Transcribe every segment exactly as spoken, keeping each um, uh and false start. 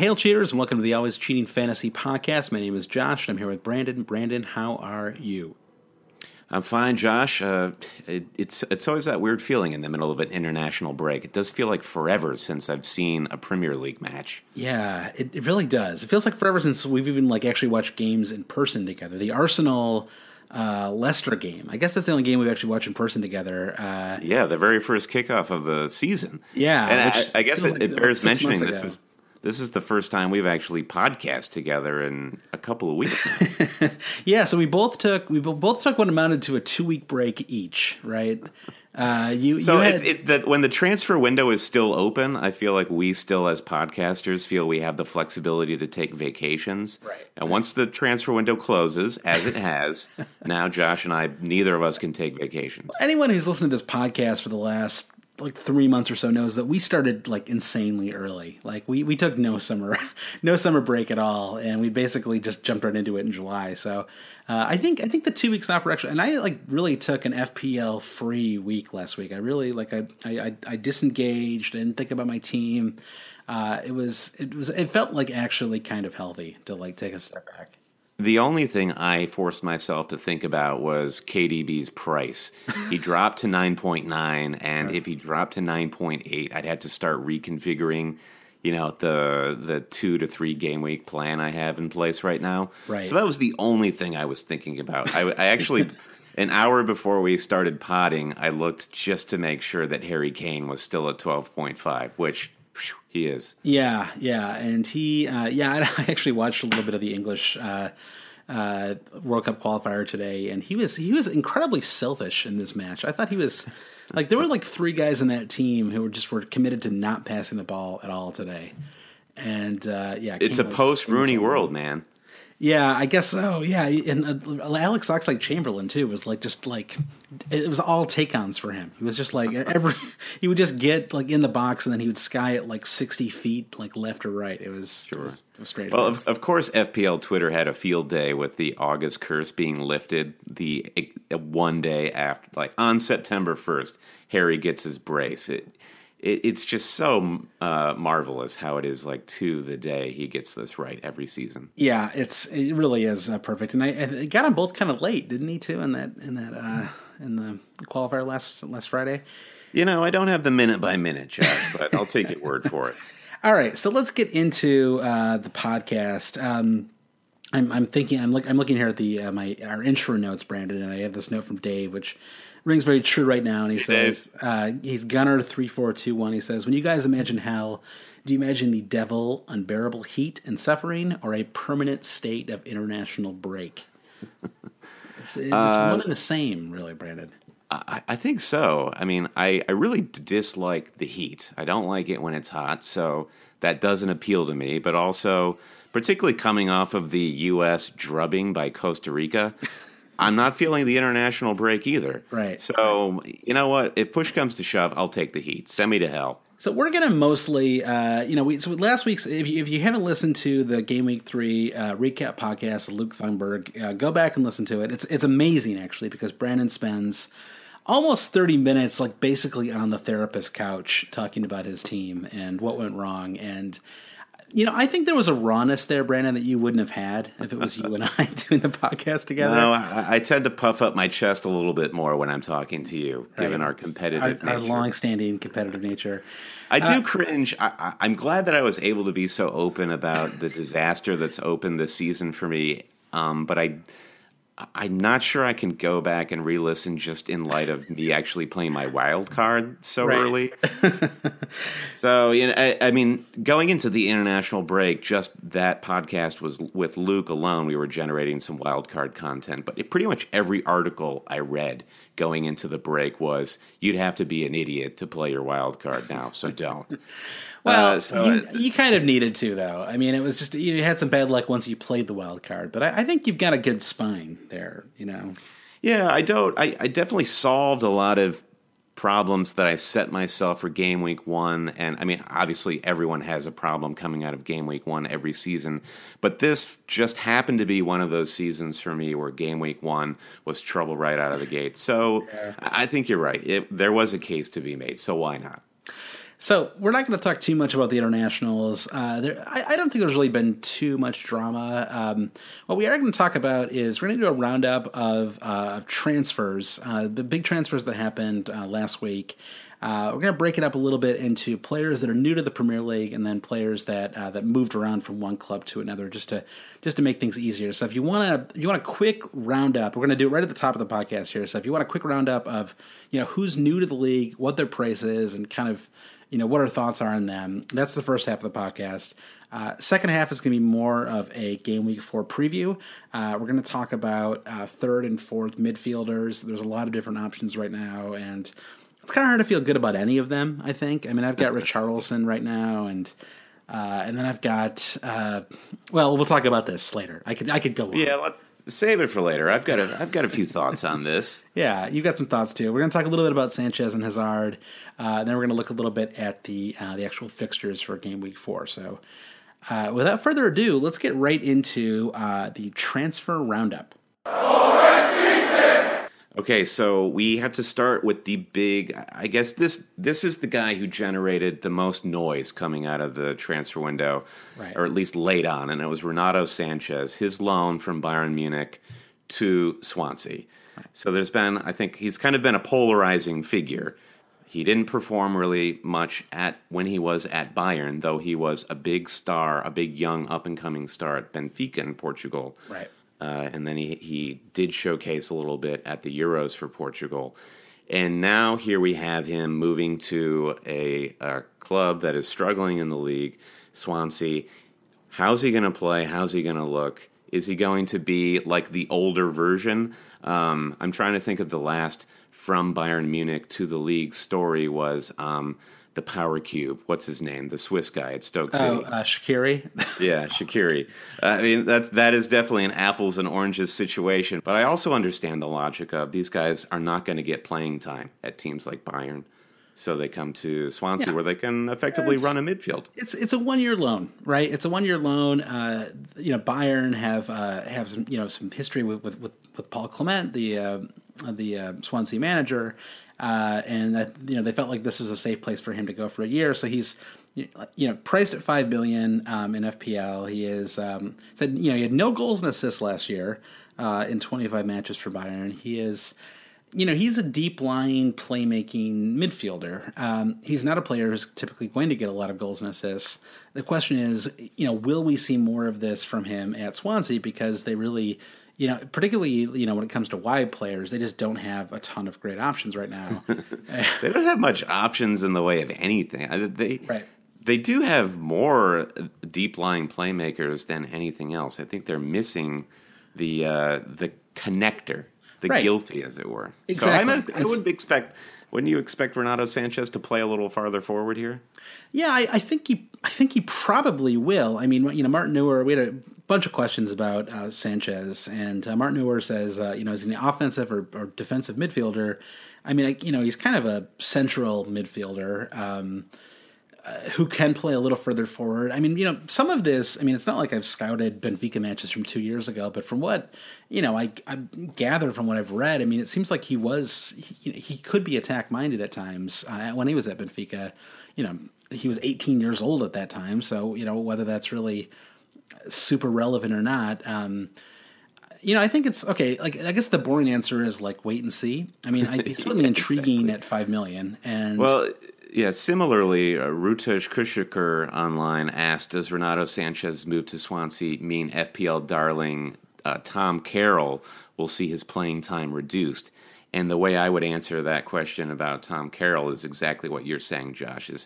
Hail cheaters, and welcome to the Always Cheating Fantasy Podcast. My name is Josh, and I'm here with Brandon. Brandon, how are you? I'm fine, Josh. Uh, it, it's it's always that weird feeling in the middle of an international break. It does feel like forever since I've seen a Premier League match. Yeah, it, it really does. It feels like forever since we've even like actually watched games in person together. The Arsenal uh, Leicester game. I guess that's the only game we've actually watched in person together. Uh, yeah, the very first kickoff of the season. Yeah, and I, I guess it, like, it bears like mentioning this is. This is the first time we've actually podcast together in a couple of weeks now. Yeah, so we both took we both took what amounted to a two week break each, right? Uh, you so you had, it's, it's that when the transfer window is still open, I feel like we still, as podcasters, feel we have the flexibility to take vacations. Right. And once the transfer window closes, as it has, now Josh and I, neither of us can take vacations. Anyone who's listened to this podcast for the last like three months or so knows that we started like insanely early. Like we, we took no summer, no summer break at all. And we basically just jumped right into it in July. So uh, I think, I think the two weeks off were actually, and I like really took an F P L free week last week. I really like, I, I, I disengaged, I didn't think about my team. Uh, it was, it was, it felt like actually kind of healthy to like take a step back. The only thing I forced myself to think about was K D B's price. He dropped to nine point nine, and right. if he dropped to nine point eight, I'd have to start reconfiguring, you know, the the two to three game week plan I have in place right now. Right. So that was the only thing I was thinking about. I, I actually, an hour before we started potting, I looked just to make sure that Harry Kane was still at twelve point five, which whew, he is. Yeah, yeah, and he, uh, yeah, I actually watched a little bit of the English uh, uh, World Cup qualifier today, and he was he was incredibly selfish in this match. I thought he was like there were like three guys in that team who were just were committed to not passing the ball at all today, and uh, yeah, it's King a was, post Rooney was world, man. Yeah, I guess so. Yeah, and uh, Alex Oxlade-Chamberlain too was like just like it was all take-ons for him. He was just like every he would just get like in the box and then he would sky it like sixty feet, like left or right. It was sure. It was, it was strange. Well, of, of course, F P L Twitter had a field day with the August curse being lifted. The one day after, like on September first, Harry gets his brace. It. It, it's just so uh, marvelous how it is like to the day he gets this right every season. Yeah, it's it really is uh, perfect, and I, I got them both kind of late, didn't he? Too in that in that uh, in the qualifier last last Friday. You know, I don't have the minute by minute, Josh, but I'll take your word for it. All right, so let's get into uh, the podcast. Um, I'm, I'm thinking I'm look I'm looking here at the uh, my our intro notes, Brandon, and I have this note from Dave, which rings very true right now, and he hey, says, uh, he's Gunner three four two one. He says, when you guys imagine hell, do you imagine the devil, unbearable heat and suffering, or a permanent state of international break? It's, it's uh, one and the same, really, Brandon. I, I think so. I mean, I, I really dislike the heat. I don't like it when it's hot, so that doesn't appeal to me. But also, particularly coming off of the U S drubbing by Costa Rica, I'm not feeling the international break either. Right. So, you know what? If push comes to shove, I'll take the heat. Send me to hell. So we're going to mostly, uh, you know, we, so last week's, if you, if you haven't listened to the Game Week three uh, recap podcast of Luke Thunberg, uh, go back and listen to it. It's it's amazing, actually, because Brandon spends almost thirty minutes, like, basically on the therapist couch talking about his team and what went wrong. And you know, I think there was a rawness there, Brandon, that you wouldn't have had if it was you and I doing the podcast together. No, I, I tend to puff up my chest a little bit more when I'm talking to you, right. given our competitive our, nature. Our long-standing competitive nature. I do uh, cringe. I, I, I'm glad that I was able to be so open about the disaster that's opened this season for me, um, but I... I'm not sure I can go back and re-listen just in light of me actually playing my wild card so right. early. So, you know, I, I mean, going into the international break, just that podcast was with Luke alone. We were generating some wild card content, but it, pretty much every article I read going into the break was, you'd have to be an idiot to play your wild card now, so don't. Well, uh, so you, you kind of needed to, though. I mean, it was just you had some bad luck once you played the wild card, but I, I think you've got a good spine there. You know. Yeah, I don't. I, I definitely solved a lot of problems that I set myself for game week one, and I mean, obviously, everyone has a problem coming out of game week one every season, but this just happened to be one of those seasons for me where game week one was trouble right out of the gate. So, yeah. I think you're right. It, there was a case to be made. So why not? So we're not going to talk too much about the internationals. Uh, there, I, I don't think there's really been too much drama. Um, what we are going to talk about is we're going to do a roundup of, uh, of transfers, uh, the big transfers that happened uh, last week. Uh, we're going to break it up a little bit into players that are new to the Premier League, and then players that uh, that moved around from one club to another, just to just to make things easier. So if you want to, you want a quick roundup, we're going to do it right at the top of the podcast here. So if you want a quick roundup of, you know, who's new to the league, what their price is, and kind of, you know, what our thoughts are on them, that's the first half of the podcast. Uh, second half is going to be more of a game week four preview. Uh, we're going to talk about uh, third and fourth midfielders. There's a lot of different options right now, and it's kind of hard to feel good about any of them, I think. I mean, I've got Richarlison right now, and uh, and then I've got uh, well, we'll talk about this later. I could I could go on. Yeah, let's save it for later. I've got a I've got a few thoughts on this. Yeah, you've got some thoughts too. We're going to talk a little bit about Sanchez and Hazard, uh, and then we're going to look a little bit at the uh, the actual fixtures for game week four. So, uh, without further ado, let's get right into uh, the transfer roundup. Okay, so we have to start with the big. I guess this this is the guy who generated the most noise coming out of the transfer window, right, or at least late on, and it was Renato Sanchez, his loan from Bayern Munich to Swansea. Right. So there's been, I think, he's kind of been a polarizing figure. He didn't perform really much at when he was at Bayern, though he was a big star, a big young up and coming star at Benfica in Portugal. Right. Uh, and then he, he did showcase a little bit at the Euros for Portugal. And now here we have him moving to a, a club that is struggling in the league, Swansea. How's he going to play? How's he going to look? Is he going to be like the older version? Um, I'm trying to think of the last from Bayern Munich to the league story was um, the Power Cube. What's his name? The Swiss guy at Stoke City. Oh, uh, Shaqiri. Yeah, Shaqiri. Uh, I mean, that's that is definitely an apples and oranges situation. But I also understand the logic of these guys are not going to get playing time at teams like Bayern, so they come to Swansea yeah. where they can effectively it's, run a midfield. It's it's a one year loan, right? It's a one year loan. Uh, you know, Bayern have uh, have some you know some history with with, with, with Paul Clement, the uh, the uh, Swansea manager. Uh, and that, you know, they felt like this was a safe place for him to go for a year. So he's, you know, priced at five billion um, in F P L. He is um, said, you know, he had no goals and assists last year uh, in twenty-five matches for Bayern. He is, you know, he's a deep line playmaking midfielder. Um, he's not a player who's typically going to get a lot of goals and assists. The question is, you know, will we see more of this from him at Swansea, because they really, you know, particularly, you know, when it comes to wide players, they just don't have a ton of great options right now. They don't have much options in the way of anything. They right. they do have more deep-lying playmakers than anything else. I think they're missing the uh, the connector, the right. Gylfi, as it were. Exactly. So I, I would expect. Wouldn't you expect Renato Sanchez to play a little farther forward here? Yeah, I, I think he. I think he probably will. I mean, you know, Martin Neuer. We had a bunch of questions about uh, Sanchez, and uh, Martin Neuer says, uh, you know, is he an offensive or, or defensive midfielder? I mean, you know, he's kind of a central midfielder um, uh, who can play a little further forward. I mean, you know, some of this. I mean, it's not like I've scouted Benfica matches from two years ago, but from what you know, I, I gather from what I've read. I mean, it seems like he was he, he could be attack minded at times uh, when he was at Benfica. You know, he was eighteen years old at that time, so you know whether that's really super relevant or not. Um, you know, I think it's okay. Like, I guess the boring answer is like wait and see. I mean, I, he's certainly yeah, intriguing exactly. at five million. And well, yeah. Similarly, uh, Rutesh Kushaker online asked, "Does Renato Sanchez move to Swansea mean F P L darling uh, Tom Carroll will see his playing time reduced?" And the way I would answer that question about Tom Carroll is exactly what you're saying, Josh. Is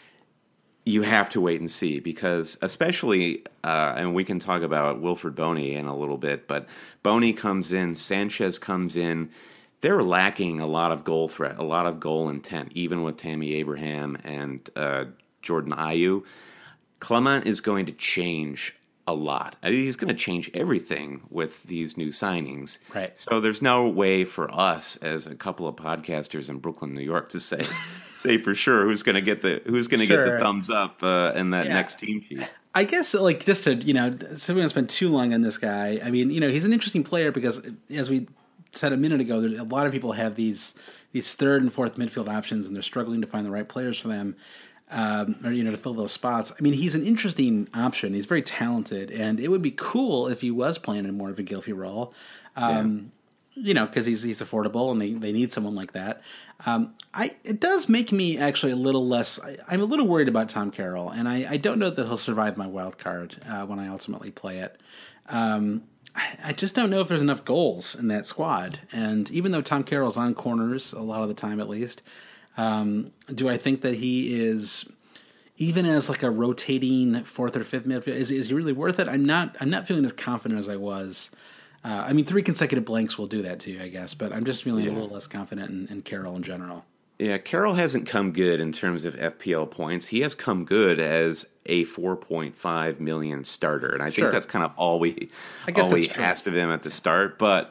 you have to wait and see, because especially, uh, and we can talk about Wilfred Boney in a little bit, but Boney comes in, Sanchez comes in. They're lacking a lot of goal threat, a lot of goal intent, even with Tammy Abraham and uh, Jordan Ayew. Clement is going to change a lot. I mean, he's going to change everything with these new signings. Right. So there's no way for us as a couple of podcasters in Brooklyn, New York, to say say for sure who's going to get the who's going to sure. get the thumbs up uh, in that yeah. next team sheet. I guess, like, just to, you know, so we don't spend too long on this guy. I mean, you know, he's an interesting player because, as we said a minute ago, there's a lot of people have these these third and fourth midfield options, and they're struggling to find the right players for them. um, or you know, to fill those spots. I mean, he's an interesting option. He's very talented, and it would be cool if he was playing in more of a Gylfi role. Um, yeah. You know, because he's he's affordable, and they, they need someone like that. Um, I it does make me actually a little less. I, I'm a little worried about Tom Carroll, and I, I don't know that he'll survive my wild card uh, when I ultimately play it. Um, I, I just don't know if there's enough goals in that squad. And even though Tom Carroll's on corners a lot of the time, at least, um, do I think that he is, even as like a rotating fourth or fifth midfielder, is is he really worth it? I'm not. I'm not feeling as confident as I was. Uh, I mean, three consecutive blanks will do that to you, I guess. But I'm just feeling yeah. a little less confident in, in Carroll in general. Yeah, Carroll hasn't come good in terms of F P L points. He has come good as a four point five million starter, and I sure. think that's kind of all we I guess all we asked of him at the start. But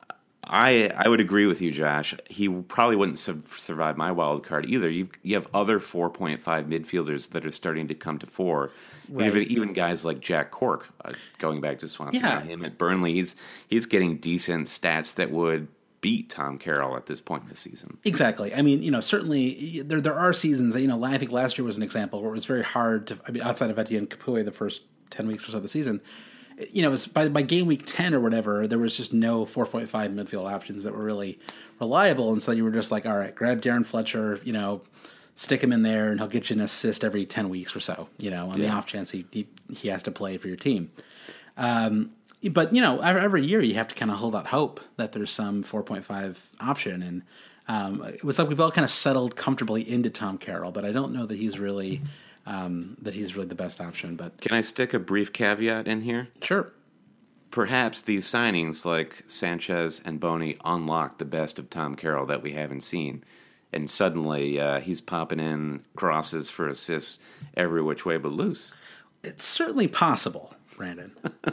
I I would agree with you, Josh. He probably wouldn't su- survive my wild card either. You you have other four point five midfielders that are starting to come to fore. Right. Even, even guys like Jack Cork, uh, going back to Swansea, yeah. him at Burnley, he's he's getting decent stats that would beat Tom Carroll at this point in the season. Exactly. I mean, you know, certainly there there are seasons. You know, I think last year was an example where it was very hard to. I mean, outside of Etienne Capoue, the first ten weeks or so of the season, you know, it was by by game week ten or whatever, there was just no four point five midfield options that were really reliable, and so you were just like, all right, grab Darren Fletcher, you know, stick him in there, and he'll get you an assist every ten weeks or so. You know, on yeah. the off chance he, he he has to play for your team. Um, But, you know, every year you have to kind of hold out hope that there's some four point five option. And um, it was like we've all kind of settled comfortably into Tom Carroll, but I don't know that he's really um, that he's really the best option. But can I stick a brief caveat in here? Sure. Perhaps these signings like Sanchez and Boney unlock the best of Tom Carroll that we haven't seen. And suddenly uh, he's popping in crosses for assists every which way but loose. It's certainly possible. Brandon.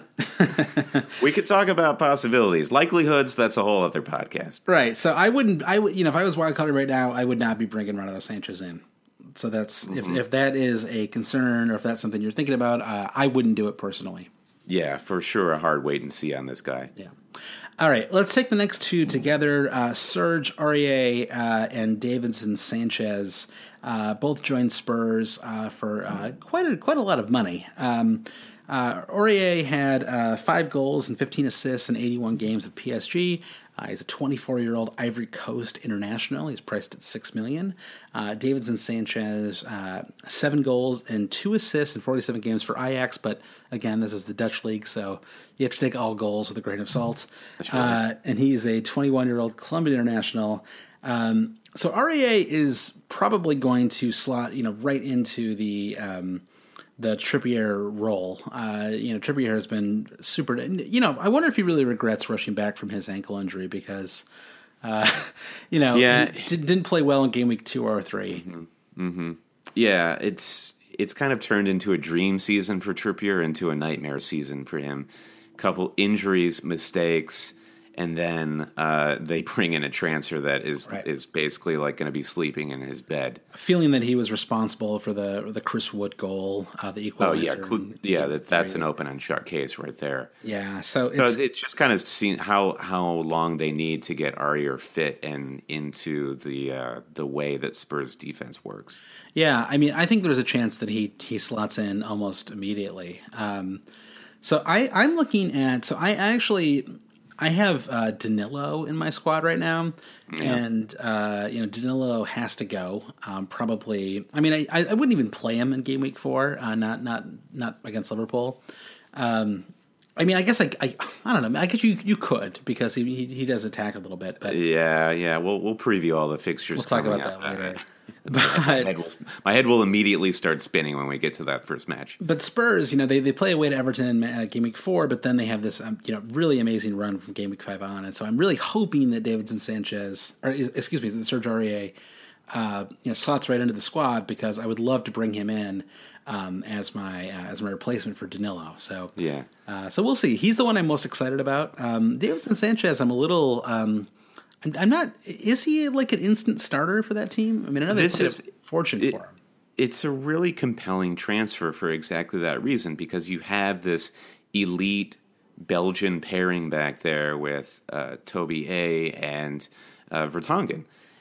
We could talk about possibilities. Likelihoods, that's a whole other podcast. Right. So I wouldn't, I would, you know, if I was wildcarded right now, I would not be bringing Renato Sanchez in. So that's, mm-hmm. if, if that is a concern or if that's something you're thinking about, uh, I wouldn't do it personally. Yeah, for sure. A hard wait and see on this guy. Yeah. All right. Let's take the next two together. Uh, Serge Aurier uh, and Davinson Sanchez uh, both joined Spurs uh, for uh, quite a, quite a lot of money. Um, Uh, Aurier had uh, five goals and fifteen assists in eighty-one games with P S G. Uh, he's a twenty-four-year-old Ivory Coast international. He's priced at six million dollars. Uh, Davinson Sanchez, uh, seven goals and two assists in forty-seven games for Ajax. But again, this is the Dutch league, so you have to take all goals with a grain of salt. That's right. Uh, and he's a twenty-one-year-old Colombian international. Um, so Aurier is probably going to slot, you know, right into the. Um, the Trippier role. Uh, you know, Trippier has been super, you know, I wonder if he really regrets rushing back from his ankle injury because, uh, you know, yeah. he did, didn't play well in game week two or three. Mm-hmm. Mm-hmm. Yeah, it's, it's kind of turned into a dream season for Trippier, into a nightmare season for him. Couple injuries, mistakes, and then uh, they bring in a transfer that is right. is basically like going to be sleeping in his bed. Feeling that he was responsible for the the Chris Wood goal, uh, the equalizer. Oh yeah, Cl- yeah, that, that's an open and shut case right there. Yeah, so it's, so it's just kind of seen how how long they need to get Aurier fit and into the uh, the way that Spurs defense works. Yeah, I mean, I think there's a chance that he he slots in almost immediately. Um, so I I'm looking at so I actually. I have uh, Danilo in my squad right now, yeah. and uh, you know Danilo has to go. Um, probably, I mean, I, I wouldn't even play him in game week four, uh, not not not against Liverpool. Um, I mean, I guess I, I I don't know. I guess you you could because he he, he does attack a little bit, but yeah, yeah. We'll we'll preview all the fixtures. We'll talk about out. that later. But, my, head will, my head will immediately start spinning when we get to that first match. But Spurs, you know, they, they play away to Everton in uh, game week four, but then they have this, um, you know, really amazing run from game week five on, and so I'm really hoping that Davinson Sanchez, or excuse me, that Serge Aurier, uh, you know, slots right into the squad because I would love to bring him in um, as my uh, as my replacement for Danilo. So yeah, uh, so we'll see. He's the one I'm most excited about. Um, Davinson Sanchez, I'm a little. Um, I'm, I'm not. Is he like an instant starter for that team? I mean, I know they this put is a fortune it, for him. It's a really compelling transfer for exactly that reason because you have this elite Belgian pairing back there with uh, Toby A and uh, Vertonghen.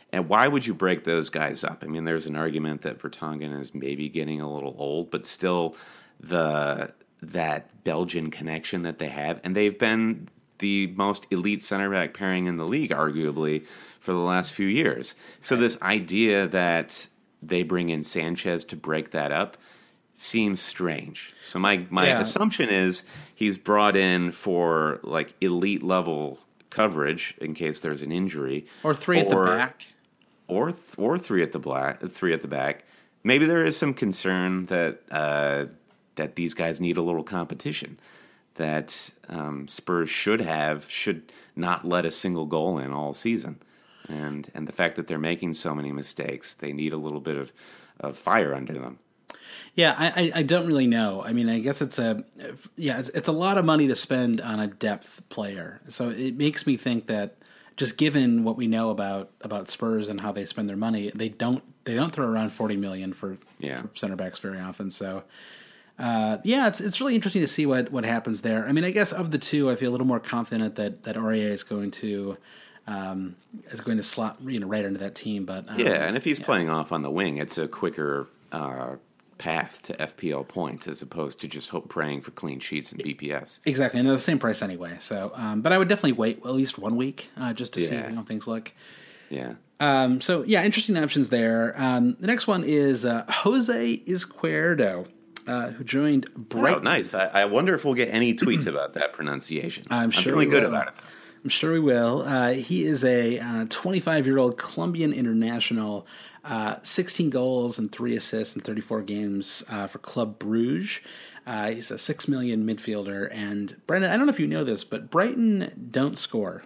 And why would you break those guys up? I mean, there's an argument that Vertonghen is maybe getting a little old, but still the that Belgian connection that they have, and they've been the most elite center back pairing in the league, arguably, for the last few years. So this idea that they bring in Sanchez to break that up seems strange. So my my yeah. assumption is he's brought in for like elite level coverage in case there's an injury, or three or, at the back, or th- or three at the black, three at the back. Maybe there is some concern that uh, that these guys need a little competition. That um, Spurs should have should not let a single goal in all season, and and the fact that they're making so many mistakes, they need a little bit of, of fire under them. Yeah, I, I don't really know. I mean, I guess it's a yeah, it's, it's a lot of money to spend on a depth player. So it makes me think that just given what we know about, about Spurs and how they spend their money, they don't they don't throw around forty million for, yeah. for center backs very often. So uh, yeah, it's it's really interesting to see what, what happens there. I mean, I guess of the two, I feel a little more confident that that Aurier is going to. Um, is going to slot you know right into that team, but um, yeah, and if he's yeah. playing off on the wing, it's a quicker uh, path to F P L points as opposed to just hope praying for clean sheets and B P S. Exactly, and they're the same price anyway. So, um, but I would definitely wait at least one week uh, just to Yeah. see how things look. Yeah. Um, so yeah, interesting options there. Um, the next one is uh, Jose Izquierdo, uh, who joined Brighton. Oh, nice. I, I wonder if we'll get any tweets about that pronunciation. I'm I'm sure feeling we good will. about it. I'm sure we will. Uh, he is a uh, twenty-five-year-old Colombian international, uh, sixteen goals and three assists in thirty-four games uh, for Club Bruges. Uh, he's a six million midfielder. And Brendan, I don't know if you know this, but Brighton don't score.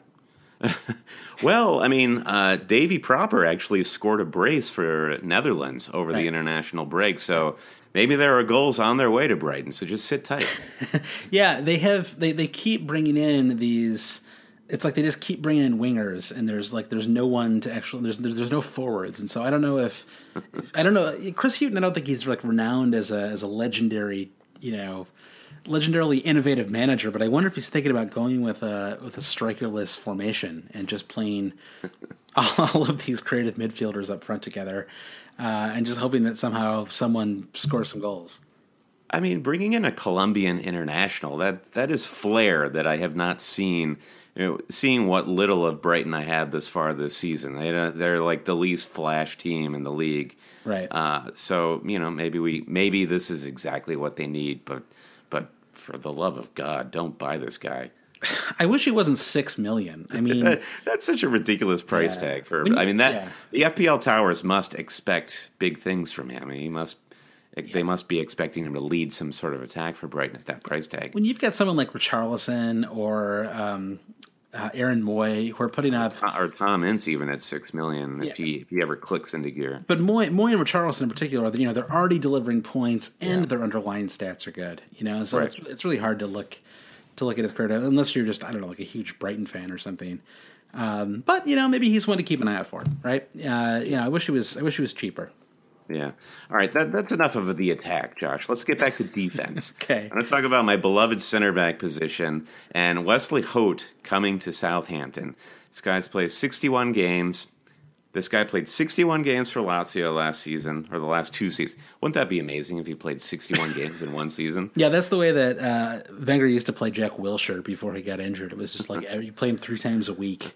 Well, I mean, uh, Davy Proper actually scored a brace for Netherlands over Right. the international break, so maybe there are goals on their way to Brighton. So just sit tight. Yeah, they have. They, they keep bringing in these. It's like they just keep bringing in wingers, and there's like there's no one to actually there's there's, there's no forwards, and so I don't know if, if I don't know Chris Hughton. I don't think he's like renowned as a as a legendary you know legendarily innovative manager, but I wonder if he's thinking about going with a with a strikerless formation and just playing all of these creative midfielders up front together, uh, and just hoping that somehow someone scores some goals. I mean, bringing in a Colombian international, that that is flair that I have not seen. You know, seeing what little of Brighton I have this far this season, they don't- they're like the least flash team in the league. Right. Uh, so you know, maybe we maybe this is exactly what they need, but but for the love of God, don't buy this guy. I wish he wasn't six million. I mean, That's such a ridiculous price Yeah. tag for. When you- I mean that yeah. the F P L Towers must expect big things from him. I mean, he must. They must be expecting him to lead some sort of attack for Brighton at that price tag. when you've got someone like Richarlison or um, uh, Aaron Moy who are putting up, Or Tom Ince even at six million if Yeah. he if he ever clicks into gear. but Moy, Moy and Richarlison in particular, you know, they're already delivering points and Yeah. their underlying stats are good. You know, so Right. it's it's really hard to look to look at his career unless you're just I don't know like a huge Brighton fan or something. Um, but you know, maybe he's one to keep an eye out for, right? Uh, you know, I wish he was I wish he was cheaper. Yeah. All right. That, that's enough of the attack, Josh. Let's get back to defense. Okay. I'm going to talk about my beloved center back position and Wesley Hote coming to Southampton. This guy's played sixty-one games. This guy played sixty-one games for Lazio last season, or the last two seasons. Wouldn't that be amazing if he played sixty-one games in one season? Yeah, that's the way that uh, Wenger used to play Jack Wilshere before he got injured. It was just like you play him three times a week.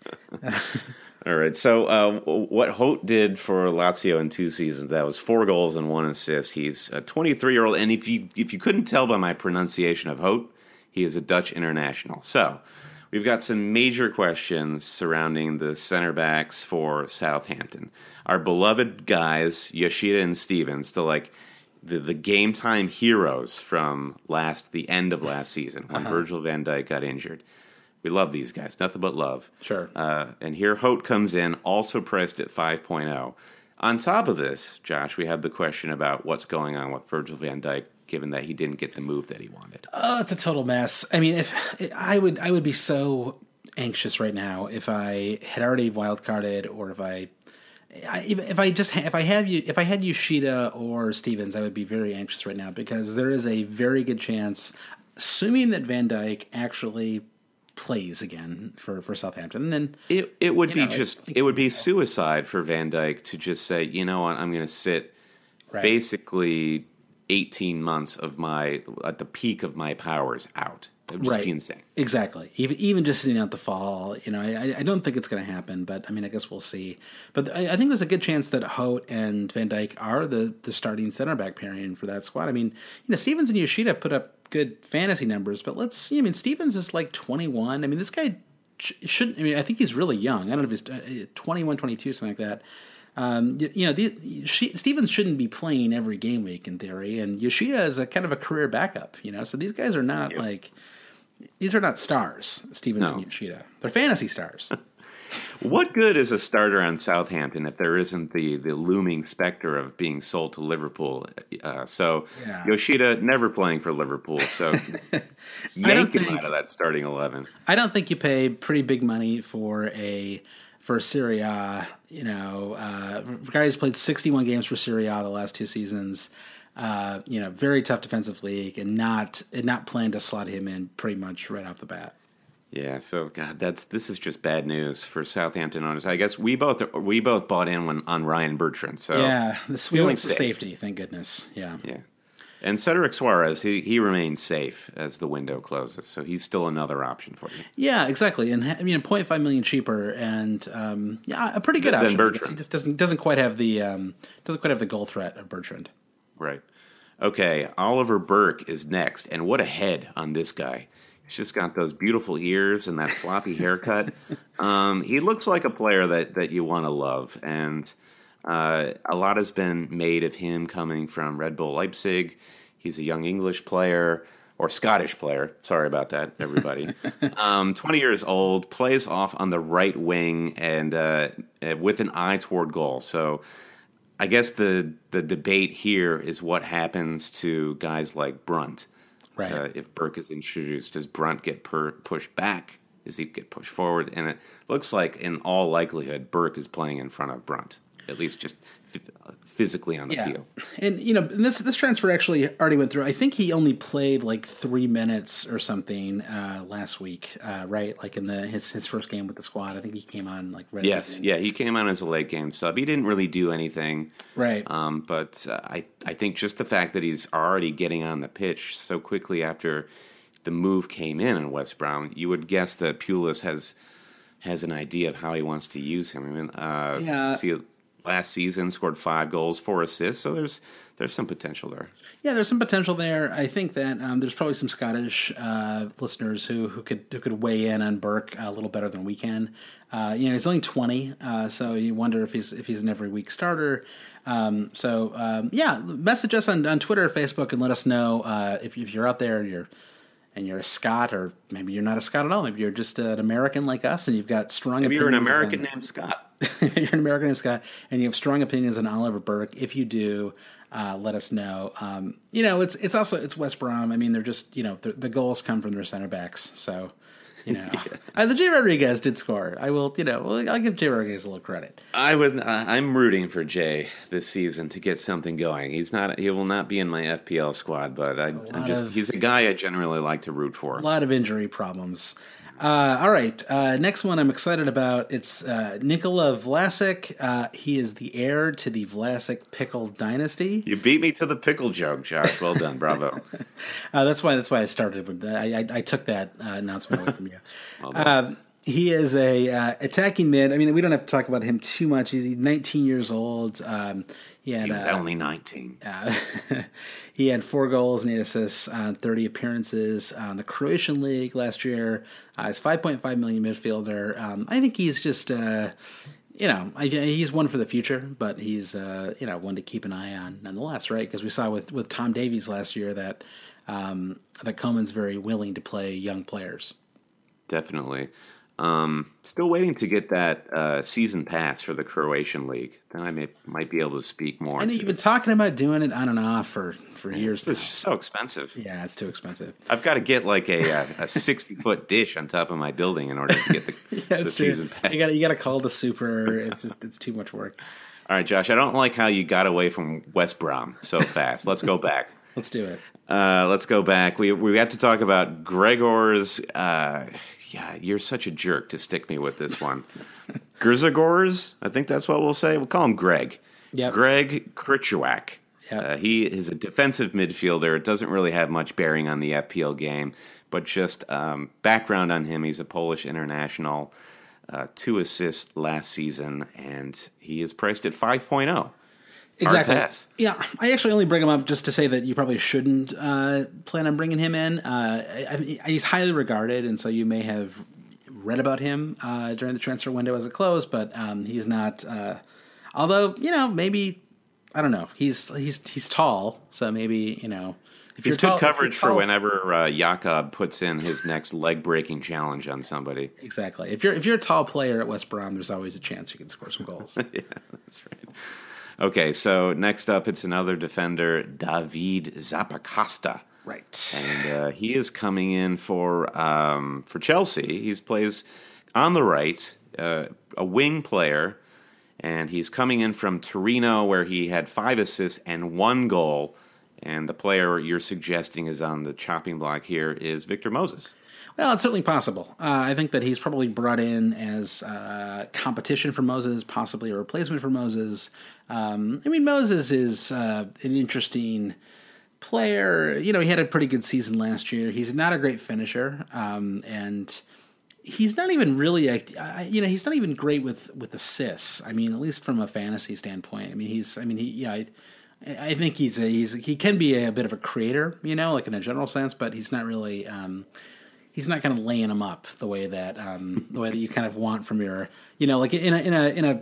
All right. So, uh, what Hote did for Lazio in two seasons, that was four goals and one assist. He's a twenty-three-year-old, and if you if you couldn't tell by my pronunciation of Hote, he is a Dutch international. So, we've got some major questions surrounding the center backs for Southampton. Our beloved guys, Yoshida and Stevens, the like the, the game time heroes from last the end of last season when Uh-huh. Virgil van Dijk got injured. We love these guys, nothing but love. Sure. Uh, and here Hote comes in, also priced at five point oh. On top of this, Josh, we have the question about what's going on with Virgil van Dijk, given that he didn't get the move that he wanted. Oh, it's a total mess. I mean, if I would, I would be so anxious right now if I had already wildcarded, or if I, I if I just if I have you if I had Yoshida or Stevens, I would be very anxious right now because there is a very good chance, assuming that Van Dijk actually plays again for, for Southampton. And it it would be know, just it would be suicide for Van Dijk to just say, you know what, I'm going to sit right. basically eighteen months of my at the peak of my powers out. It would just right. be insane. Exactly. Even even just sitting out the fall, you know, I, I don't think it's going to happen, but I mean, I guess we'll see. But I, I think there's a good chance that Hote and Van Dijk are the, the starting center back pairing for that squad. I mean, you know, Stevens and Yoshida put up good fantasy numbers, but let's see. I mean, Stevens is like twenty-one. I mean, this guy sh- shouldn't. I mean, I think he's really young. I don't know if he's twenty-one, twenty-two, something like that. Um, you, you know, these, she, Stevens shouldn't be playing every game week in theory, and Yoshida is a kind of a career backup. You know, so these guys are not yeah. like. These are not stars, Stevens no. and Yoshida. They're fantasy stars. What good is a starter on Southampton if there isn't the, the looming specter of being sold to Liverpool? Uh, so yeah. Yoshida never playing for Liverpool, so yank him think, out of that starting eleven. I don't think you pay pretty big money for a for Serie A. You know, uh, a guy who's played sixty-one games for Serie A the last two seasons. Uh, you know, very tough defensive league, and not and not plan to slot him in pretty much right off the bat. Yeah, so God, that's this is just bad news for Southampton owners. I guess we both we both bought in when, on Ryan Bertrand. So yeah, this we went for safe. safety. Thank goodness. Yeah, yeah. And Cedric Suarez, he he remains safe as the window closes, so he's still another option for you. Yeah, exactly. And I mean, zero point five million cheaper, and um, yeah, a pretty good than option. Bertrand. He just doesn't doesn't quite have the um, doesn't quite have the goal threat of Bertrand. Right. Okay, Oliver Burke is next, and what a head on this guy. He's just got those beautiful ears and that floppy haircut. Um, he looks like a player that, that you want to love, and uh, a lot has been made of him coming from Red Bull Leipzig. He's a young English player, or Scottish player. Sorry about that, everybody. um, twenty years old, plays off on the right wing, and uh, with an eye toward goal. So I guess the the debate here is what happens to guys like Brunt. Right. Uh, if Burke is introduced, does Brunt get per, pushed back? Does he get pushed forward? And it looks like, in all likelihood, Burke is playing in front of Brunt, at least just physically on the yeah. field. And, you know, this this transfer actually already went through. I think he only played like three minutes or something uh, last week, uh, right? Like in the his, his first game with the squad. I think he came on like right Yes, yeah, he came on as a late game sub. He didn't really do anything. Right. Um, but uh, I, I think just the fact that he's already getting on the pitch so quickly after the move came in in West Brom, you would guess that Pulis has has an idea of how he wants to use him. I mean, uh, yeah. see, last season scored five goals, four assists, so there's there's some potential there. Yeah, there's some potential there. I think that um, there's probably some Scottish uh, listeners who, who could who could weigh in on Burke a little better than we can. Uh, you know, he's only twenty, uh, so you wonder if he's if he's an every week starter. Um, so um, yeah, message us on, on Twitter or Facebook and let us know uh, if if you're out there and you're and you're a Scot, or maybe you're not a Scot at all. Maybe you're just an American like us, and you've got strong. Maybe you're an American on, named Scott. You're an American named Scott, and you have strong opinions on Oliver Burke. If you do, uh, let us know. Um, you know, it's it's also it's West Brom. I mean, they're just you know the, the goals come from their center backs, so. You know, yeah. uh, the Jay Rodriguez did score. I will, you know, well, I'll give Jay Rodriguez a little credit. I would. Uh, I'm rooting for Jay this season to get something going. He's not. He will not be in my F P L squad, but I, I'm just. Of, he's a guy I generally like to root for. A lot of injury problems. Uh, all right, uh, next one I'm excited about. It's uh, Nikola Vlasic. Uh, he is the heir to the Vlasic pickle dynasty. You beat me to the pickle joke, Josh. Well done, bravo. uh, that's why. That's why I started with that. I, I, I took that uh, announcement away from you. Well um, he is a uh, attacking mid. I mean, we don't have to talk about him too much. He's nineteen years old. Um, he, had, he was uh, only nineteen. Uh, he had four goals and eight assists on thirty appearances on the Croatian League last year. Uh, he's five point five million midfielder. Um, I think he's just, uh, you know, I, he's one for the future, but he's, uh, you know, one to keep an eye on nonetheless, right? Because we saw with, with Tom Davies last year that um, that Koeman's very willing to play young players. Definitely. Um, still waiting to get that uh, season pass for the Croatian League. Then I may might be able to speak more. I know you've been talking about doing it on and off for, for Man, years. It's so expensive. Yeah, it's too expensive. I've got to get like a a sixty foot dish on top of my building in order to get the, yeah, the season pass. You got you got to call the super. It's just it's too much work. All right, Josh. I don't like how you got away from West Brom so fast. Let's go back. Let's do it. Uh, let's go back. We we have to talk about Gregor's uh, yeah, you're such a jerk to stick me with this one. Gerzagors, I think that's what we'll say. We'll call him Greg. Yep. Greg Krychowiak. Yep. Uh, he is a defensive midfielder. It doesn't really have much bearing on the F P L game, but just um, background on him. He's a Polish international, uh, two assists last season, and he is priced at five point oh. Exactly. Yeah, I actually only bring him up just to say that you probably shouldn't uh, plan on bringing him in. Uh, I, I, he's highly regarded, and so you may have read about him uh, during the transfer window as it closed, but um, he's not. Uh, although, you know, maybe I don't know. He's he's he's tall, so maybe you know. If He's you're good tall, coverage if you're for tall, whenever uh, Jakob puts in his next leg-breaking challenge on somebody. Exactly. If you're if you're a tall player at West Brom, there's always a chance you can score some goals. Yeah, that's right. Okay, so next up, it's another defender, David Zappacosta. Right. And uh, he is coming in for um, for Chelsea. He plays on the right, uh, a wing player, and he's coming in from Torino, where he had five assists and one goal. And the player you're suggesting is on the chopping block here is Victor Moses. Well, it's certainly possible. Uh, I think that he's probably brought in as uh, competition for Moses, possibly a replacement for Moses. Um, I mean, Moses is uh, an interesting player. You know, he had a pretty good season last year. He's not a great finisher, um, and he's not even really a, uh, you know, he's not even great with, with assists. I mean, at least from a fantasy standpoint. I mean, he's, I mean, he, yeah, I, I think he's a, he's he can be a, a bit of a creator, you know, like in a general sense, but he's not really. Um, He's not kind of laying them up the way that um, the way that you kind of want from your, you know, like in a in a in a,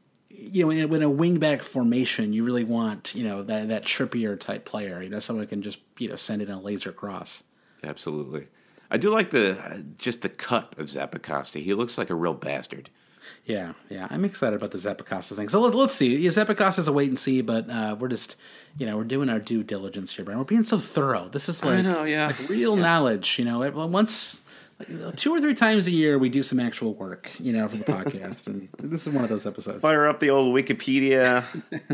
you know, in a, in a wingback formation, you really want, you know, that that Trippier type player, you know, someone who can just, you know, send in a laser cross. Absolutely, I do like the uh, just the cut of Zappacosta. He looks like a real bastard. Yeah, yeah, I'm excited about the Zappacosta thing. So let, let's see. Yeah, Zappacosta's a wait and see, but uh, we're just, you know, we're doing our due diligence here, Brian. We're being so thorough. This is like, I know, yeah. like real yeah. knowledge. You know, once, like, two or three times a year, we do some actual work, you know, for the podcast, and this is one of those episodes. Fire up the old Wikipedia.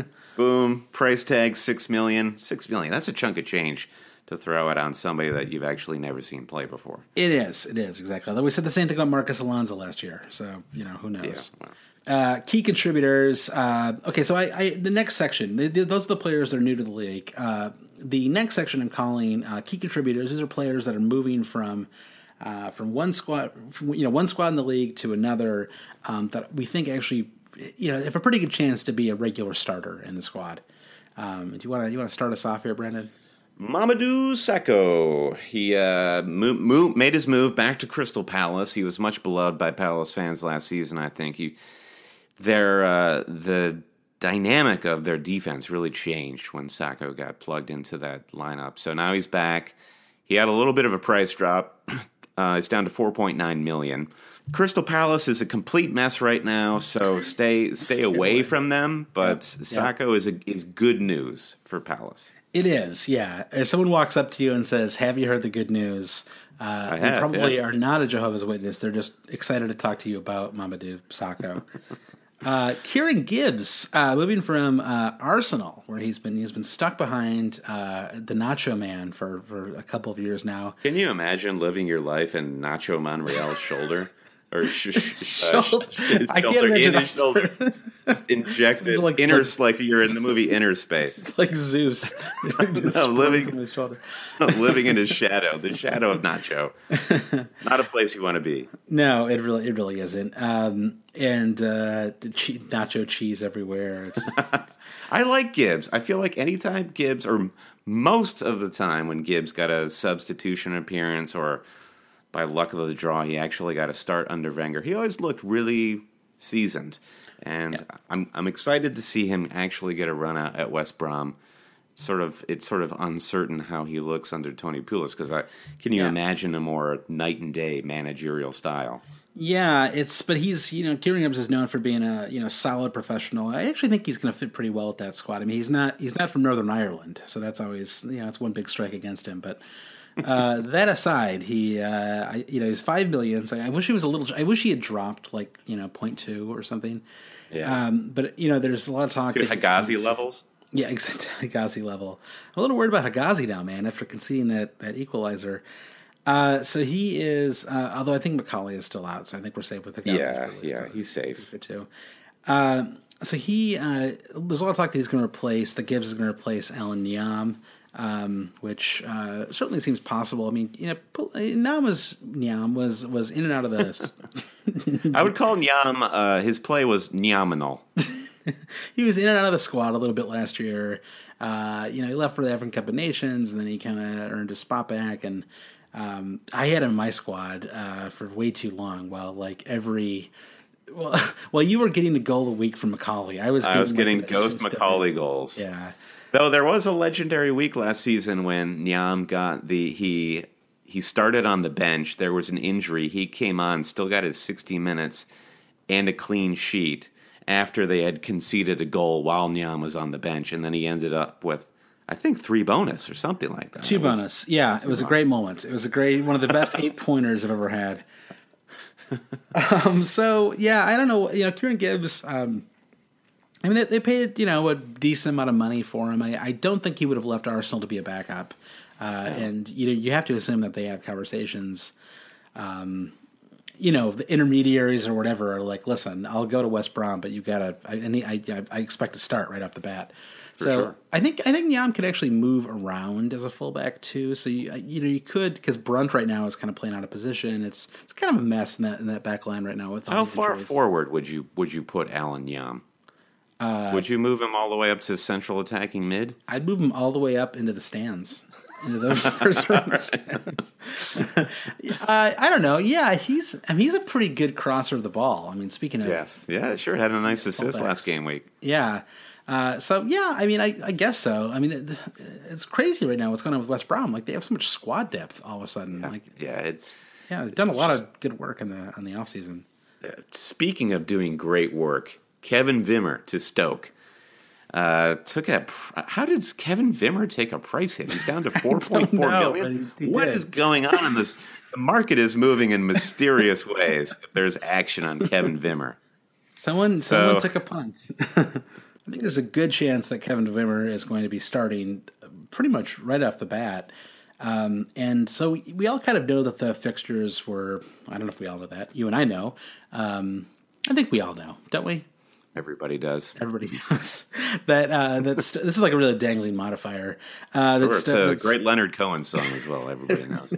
Boom. Price tag six million. Six million. That's a chunk of change to throw it on somebody that you've actually never seen play before. It is. It is, exactly. Although we said the same thing about Marcus Alonso last year. So, you know, who knows? Yeah, well. uh, key contributors. Uh, okay, so I, I the next section, the, the, those are the players that are new to the league. Uh, the next section I'm calling uh, key contributors. These are players that are moving from uh, from one squad, from, you know, one squad in the league to another um, that we think actually, you know, have a pretty good chance to be a regular starter in the squad. Um, do you want to you want to start us off here, Brendan? Mamadou Sakho. He uh, move, move, made his move back to Crystal Palace. He was much beloved by Palace fans last season, I think. He, their, uh, the dynamic of their defense really changed when Sakho got plugged into that lineup. So now he's back. He had a little bit of a price drop. Uh, it's down to four point nine million dollars. Crystal Palace is a complete mess right now, so stay stay away from them. But yep. Sakho yep. is a, is good news for Palace. It is, yeah. If someone walks up to you and says, "Have you heard the good news?" Uh, have, they probably yeah. are not a Jehovah's Witness. They're just excited to talk to you about Mamadou Sakho. uh, Kieran Gibbs, uh, moving from uh, Arsenal, where he's been he's been stuck behind uh, the Nacho Man for, for a couple of years now. Can you imagine living your life in Nacho Monreal's shoulder? Or sh- sh- uh, sh- I can't imagine in his shoulder, injected like, inner, like, like you're in the movie Inner Space. It's like Zeus, no, living in his shoulder, living in his shadow, the shadow of Nacho. Not a place you want to be. No, it really, it really isn't. Um, and uh, the che- nacho cheese everywhere. It's just... I like Gibbs. I feel like anytime Gibbs, or most of the time when Gibbs got a substitution appearance, or by luck of the draw, he actually got a start under Wenger, he always looked really seasoned. And yeah. I'm I'm excited to see him actually get a run out at West Brom. Sort of, it's sort of uncertain how he looks under Tony Pulis, because I can you yeah. imagine a more night and day managerial style? Yeah, it's but he's you know Kieran Gibbs is known for being a you know solid professional. I actually think he's going to fit pretty well with that squad. I mean, he's not he's not from Northern Ireland, so that's always you know that's one big strike against him. But uh, that aside, he uh, I, you know he's five million. So I wish he was a little. I wish he had dropped like you know point two or something. Yeah. Um, but you know, there's a lot of talk. To Higazi levels. Yeah, exactly. Higazi level. I'm a little worried about Higazi now, man. After conceding that that equalizer. Uh, so he is, uh, although I think Macaulay is still out, so I think we're safe with the guys. Yeah, yeah, he's safe. Good too. Uh, so he, uh, there's a lot of talk that he's going to replace, that Gibbs is going to replace Alan Niam, um, which uh, certainly seems possible. I mean, you know, Niam was, Niam was, was in and out of the... I would call Niam, uh, his play was Niaminal. He was in and out of the squad a little bit last year. Uh, you know, he left for the African Cup of Nations, and then he kind of earned his spot back, and Um, I had him in my squad uh, for way too long. While like every, well, while you were getting the goal a week from Macaulay, I was getting, I was getting like, ghost Macaulay goals. Yeah, though there was a legendary week last season when Niam got the he he started on the bench. There was an injury. He came on, still got his sixty minutes and a clean sheet after they had conceded a goal while Niam was on the bench, and then he ended up with, I think, three bonus or something like that. Two bonus. Yeah, it was bonus. a great moment. It was a great, one of the best eight pointers I've ever had. um, so, yeah, I don't know. You know, Kieran Gibbs, um, I mean, they, they paid, you know, a decent amount of money for him. I, I don't think he would have left Arsenal to be a backup. Uh, yeah. And, you know, you have to assume that they have conversations. Um, you know, the intermediaries or whatever are like, listen, I'll go to West Brom, but you got to, I, I, I expect to start right off the bat. For so sure. I think I think Niam could actually move around as a fullback too. So you you know you could, because Brunt right now is kind of playing out of position. It's it's kind of a mess in that in that back line right now. With how far injuries. forward would you would you put Alan Niam? Uh, would you move him all the way up to central attacking mid? I'd move him all the way up into the stands, into those first round stands. uh, I don't know. Yeah, he's I mean, he's a pretty good crosser of the ball. I mean, speaking of yes, yeah, sure had a nice assist last game week. Yeah. Uh, so, yeah, I mean, I, I guess so. I mean, it, it's crazy right now what's going on with West Brom. Like, they have so much squad depth all of a sudden. Yeah, like, yeah it's yeah, they've done a lot just, of good work in the in the offseason. Uh, speaking of doing great work, Kevin Wimmer to Stoke. Uh, took a how did Kevin Wimmer take a price hit? He's down to four point four million. He, he what did. is going on in this? The market is moving in mysterious ways. If there's action on Kevin Wimmer, someone so, someone took a punt. I think there's a good chance that Kevin Wimmer is going to be starting pretty much right off the bat. Um, and so we all kind of know that the fixtures were, I don't know if we all know that. You and I know. Um, I think we all know, don't we? Everybody does. Everybody knows that. Uh, that's this is like a really dangling modifier. Uh, sure, it's a great Leonard Cohen song as well. Everybody knows.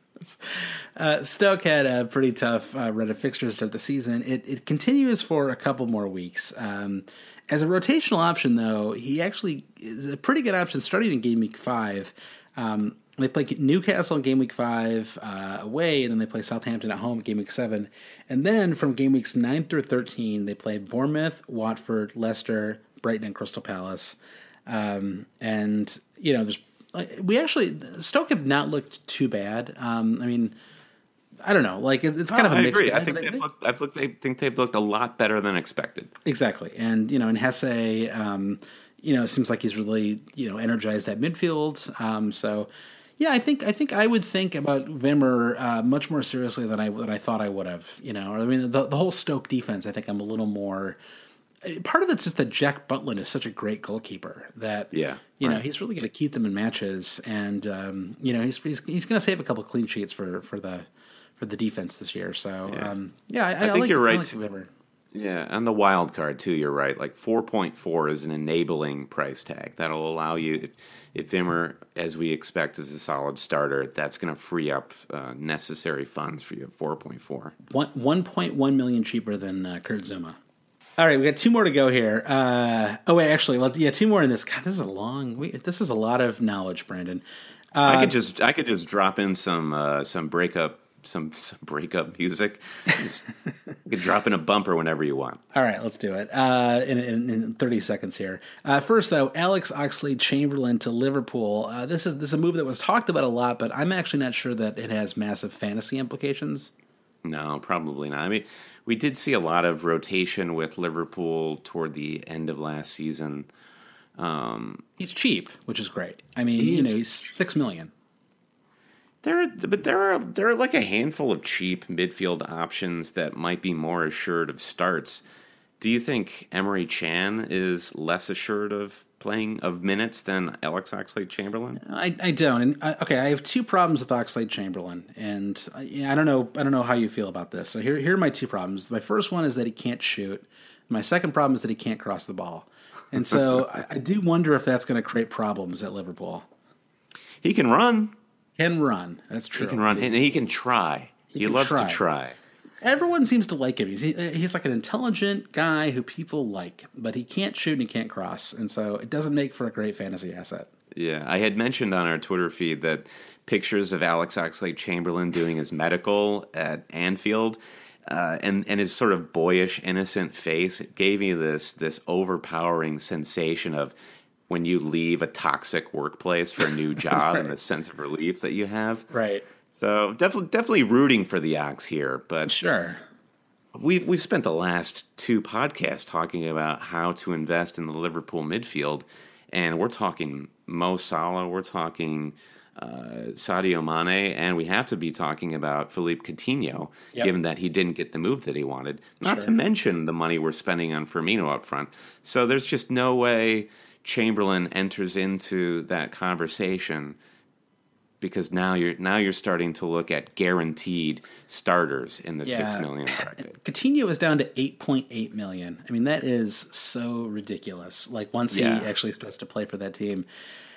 Uh, Stoke had a pretty tough uh, run of fixtures to start the season. It, it continues for a couple more weeks. Um, as a rotational option, though, he actually is a pretty good option starting in game week five. Um, they play Newcastle in game week five uh, away, and then they play Southampton at home game week seven. And then from game weeks nine through thirteen, they play Bournemouth, Watford, Leicester, Brighton, and Crystal Palace. Um, and, you know, there's we actually, Stoke have not looked too bad. Um, I mean, I don't know. Like it's kind oh, of a I mixed agree. bag. I think they've looked, I've looked. I think they've looked a lot better than expected. Exactly, and you know, in Hesse, um, you know, it seems like he's really you know energized that midfield. Um, so, yeah, I think I think I would think about Wimmer uh, much more seriously than I than I thought I would have. You know, I mean, the the whole Stoke defense. I think I'm a little more. Part of it's just that Jack Butland is such a great goalkeeper that yeah, you right. know he's really going to keep them in matches, and um, you know he's he's, he's going to save a couple clean sheets for, for the for the defense this year. So yeah, um, yeah I, I, I think I like, you're right. I like yeah, and the wild card too. You're right. Like four point four is an enabling price tag that'll allow you if if Wimmer, as we expect, is a solid starter, that's going to free up uh, necessary funds for you at four point four. One one point one million cheaper than uh, Kurt Zouma. All right, we got two more to go here. Uh, oh wait, actually, well, yeah, two more in this. God, this is a long. We, this is a lot of knowledge, Brandon. Uh, I could just, I could just drop in some, uh, some breakup, some, some breakup music. Just, you could drop in a bumper whenever you want. All right, let's do it. Uh, in, in, in thirty seconds here. Uh, first, though, Alex Oxlade-Chamberlain to Liverpool. Uh, this is this is a move that was talked about a lot, but I'm actually not sure that it has massive fantasy implications. No, probably not. I mean, we did see a lot of rotation with Liverpool toward the end of last season. Um, he's cheap, which is great. I mean, you know, he's six million. There, are, but there are there are like a handful of cheap midfield options that might be more assured of starts. do you think Emery Chan is less assured of playing of minutes than Alex Oxlade-Chamberlain? I, I don't. And I, okay, I have two problems with Oxlade-Chamberlain, and I, I don't know. I don't know how you feel about this. So here, here are my two problems. My first one is that he can't shoot. My second problem is that he can't cross the ball, and so I, I do wonder if that's going to create problems at Liverpool. He can run. Can run. That's true. He can run, and he can try. He, he can loves try. to try. Everyone seems to like him. He's he's like an intelligent guy who people like, but he can't shoot and he can't cross, and so it doesn't make for a great fantasy asset. Yeah, I had mentioned on our Twitter feed that pictures of Alex Oxlade-Chamberlain doing his medical at Anfield, uh, and and his sort of boyish, innocent face, it gave me this this overpowering sensation of when you leave a toxic workplace for a new job, right. and the sense of relief that you have. Right. So definitely, definitely rooting for the Ox here, but sure, we've we've spent the last two podcasts talking about how to invest in the Liverpool midfield, and we're talking Mo Salah, we're talking uh, Sadio Mane, and we have to be talking about Philippe Coutinho, yep. given that he didn't get the move that he wanted. Not sure. to mention the money we're spending on Firmino up front. So there's just no way Chamberlain enters into that conversation. Because now you're now you're starting to look at guaranteed starters in the yeah. six million bracket. Coutinho is down to eight point eight million. I mean, that is so ridiculous. Like once yeah. he actually starts to play for that team.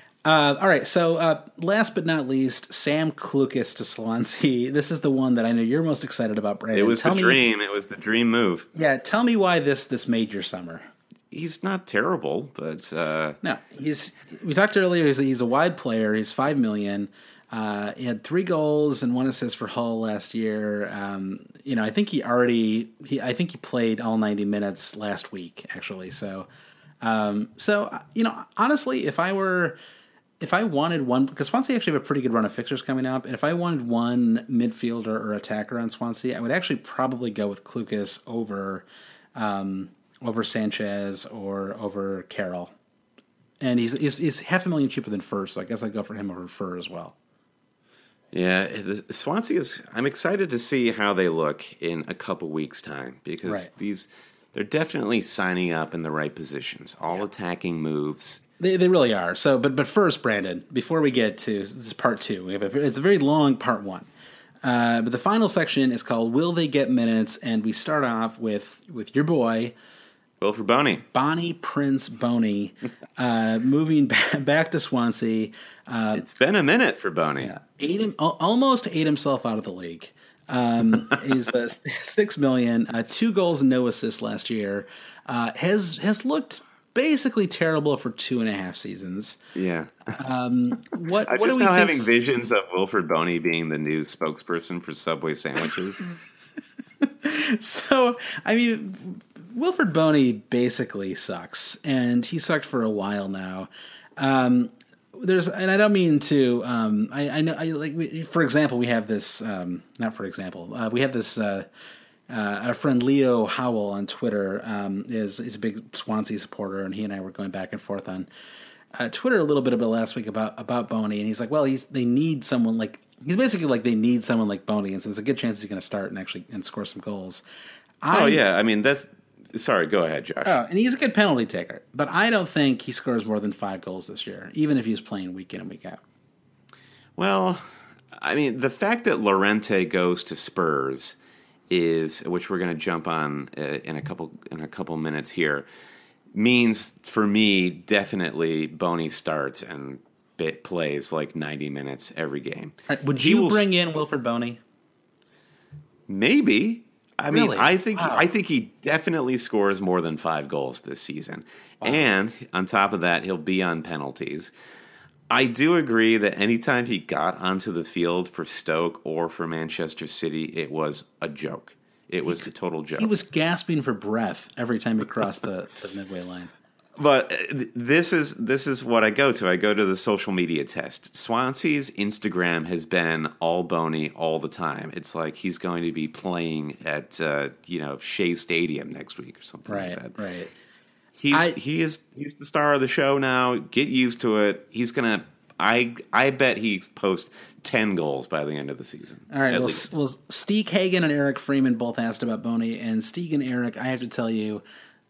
Uh, all right, so uh, last but not least, Sam Clucas to Swansea. This is the one that I know you're most excited about, Brandon. It was tell the me, dream. It was the dream move. Yeah, tell me why this this made your summer. He's not terrible, but uh... no, he's. We talked earlier. He's, he's a wide player. He's five million. Uh, he had three goals and one assist for Hull last year. Um, you know, I think he already. He, I think he played all ninety minutes last week, actually. So, um, so you know, honestly, if I were, if I wanted one, because Swansea actually have a pretty good run of fixtures coming up, and if I wanted one midfielder or attacker on Swansea, I would actually probably go with Clucas over, um, over Sanchez or over Carroll. And he's, he's he's half a million cheaper than Fur, so I guess I'd go for him over Fur as well. Yeah, the Swansea is. I'm excited to see how they look in a couple weeks' time because right. these they're definitely signing up in the right positions, all yeah. attacking moves. They they really are. So, but but first, Brandon, before we get to this is part two, we have a, it's a very long part one. Uh, but the final section is called "Will They Get Minutes?" and we start off with with your boy. Wilfred Boney. Bonnie Prince Boney, uh, moving back, back to Swansea. Uh, it's been a minute for Boney. Yeah, ate him, almost ate himself out of the league. Um, he's uh, six million, uh, two goals and no assists last year. Uh, has has looked basically terrible for two and a half seasons. Yeah. Um, what? I'm what just do we now think? having visions of Wilfred Boney being the new spokesperson for Subway sandwiches. So, I mean, Wilfred Boney basically sucks, and he sucked for a while now. Um, there's, and I don't mean to. Um, I, I know, I like. We, for example, we have this. Um, not for example, uh, we have this. Uh, uh, our friend Leo Howell on Twitter um, is is a big Swansea supporter, and he and I were going back and forth on uh, Twitter a little bit about last week about about Boney, and he's like, well, he's they need someone like. He's basically like they need someone like Boney, and so there's a good chance he's going to start and actually and score some goals. I, oh yeah, I mean that's. Sorry, go ahead, Josh. Oh, and he's a good penalty taker, but I don't think he scores more than five goals this year, even if he's playing week in and week out. Well, I mean, the fact that Llorente goes to Spurs is, which we're going to jump on uh, in a couple in a couple minutes here, means for me definitely Boney starts and bit plays like ninety minutes every game. Right, would he you will, bring in Wilfred Boney? Maybe. I mean, really? I think wow. I think he definitely scores more than five goals this season. Wow. And on top of that, he'll be on penalties. I do agree that anytime he got onto the field for Stoke or for Manchester City, it was a joke. It was he, a total joke. He was gasping for breath every time he crossed the, the midway line. But this is this is what I go to. I go to the social media test. Swansea's Instagram has been all Boney all the time. It's like he's going to be playing at uh, you know Shea Stadium next week or something right, like that. Right, He's I, he is he's the star of the show now. Get used to it. He's gonna. I I bet he posts ten goals by the end of the season. All right. Well, well, Steve Hagen and Eric Freeman both asked about Boney, and Steve and Eric, I have to tell you.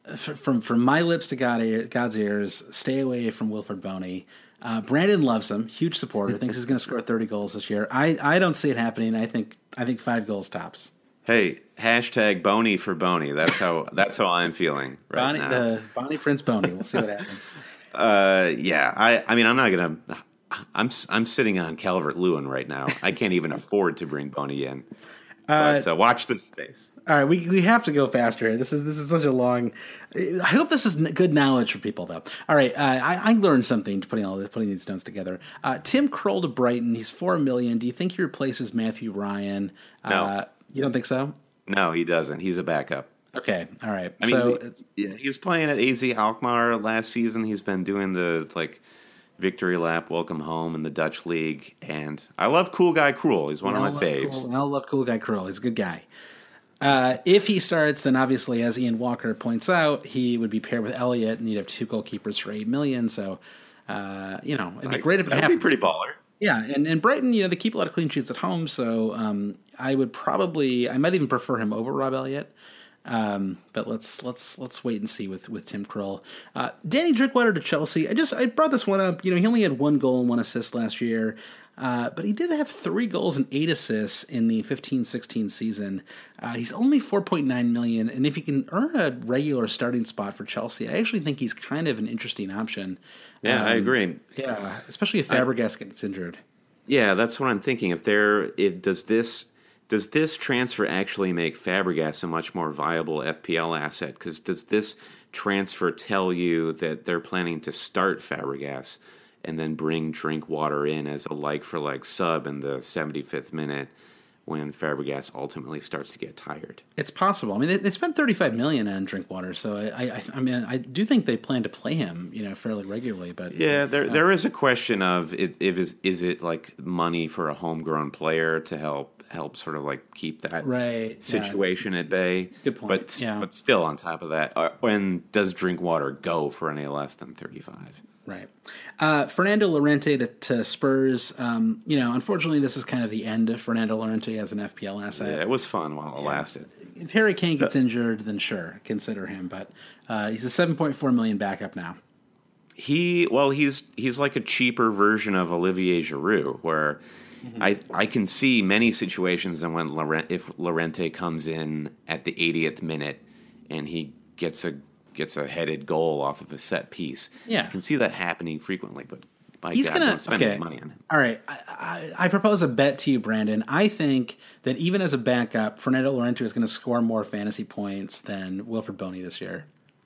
from from my lips to God ear, God's ears, stay away from Wilfred Boney. Uh, Brandon loves him, huge supporter. Thinks he's going to score thirty goals this year. I, I don't see it happening. I think I think five goals tops. Hey, hashtag Boney for Boney. That's how that's how I'm feeling right Bonnie, now. The Bonnie Prince Boney. We'll see what happens. uh, yeah, I I mean I'm not gonna. I'm I'm sitting on Calvert Lewin right now. I can't even afford to bring Boney in. But uh, watch this space. All right, we we have to go faster here. This is this is such a long. I hope this is good knowledge for people, though. All right, uh, I, I learned something putting all the, putting these notes together. Uh, Tim Kroll to Brighton. He's four million. Do you think he replaces Matthew Ryan? No, uh, you don't think so? No, he doesn't. He's a backup. Okay, all right. I so, mean, he, he was playing at A Z Alkmaar last season. He's been doing the like victory lap, welcome home in the Dutch league, and I love Cool Guy Krul. He's one of my faves. Cool, I love Cool Guy Krul. He's a good guy. Uh, if he starts, then obviously, as Ian Walker points out, he would be paired with Elliott, and you'd have two goalkeepers for eight million. So, uh, you know, it'd be great if it That'd happened. Be pretty baller. Yeah, and, and Brighton, you know, they keep a lot of clean sheets at home, so um, I would probably, I might even prefer him over Rob Elliott. Um, but let's let's let's wait and see with with Tim Kroll. Uh, Danny Drinkwater to Chelsea. I just I brought this one up. You know, he only had one goal and one assist last year. Uh, but he did have three goals and eight assists in the fifteen sixteen season. Uh, he's only four point nine million dollars, and if he can earn a regular starting spot for Chelsea, I actually think he's kind of an interesting option. Yeah, um, I agree. Yeah, especially if Fabregas I, gets injured. Yeah, that's what I'm thinking. If there, it does this does this transfer actually make Fabregas a much more viable F P L asset? Because does this transfer tell you that they're planning to start Fabregas and then bring Drinkwater in as a like-for-like sub in the seventy-fifth minute when Fabregas ultimately starts to get tired? It's possible. I mean, they, they spent thirty-five million dollars on Drinkwater, so I, I, I mean, I do think they plan to play him, you know, fairly regularly. But yeah, there uh, there is a question of if, if is is it like money for a homegrown player to help help sort of like keep that right, situation yeah. at bay. Good point. But yeah. but still, on top of that, when does Drinkwater go for any less than thirty-five? Right. Uh, Fernando Llorente to, to Spurs. Um, you know, unfortunately, this is kind of the end of Fernando Llorente as an F P L asset. Yeah, it was fun while it yeah. lasted. If Harry Kane gets the, injured, then sure, consider him. But uh, he's a seven point four million backup now. He well, he's he's like a cheaper version of Olivier Giroud, where mm-hmm. I I can see many situations and when Llorente, if Llorente comes in at the eightieth minute and he gets a gets a headed goal off of a set piece. Yeah. I can see that happening frequently, but by He's God, gonna, don't spend okay. money on him. All right. I, I, I propose a bet to you, Brandon. I think that even as a backup, Fernando Llorente is going to score more fantasy points than Wilfred Boney this year.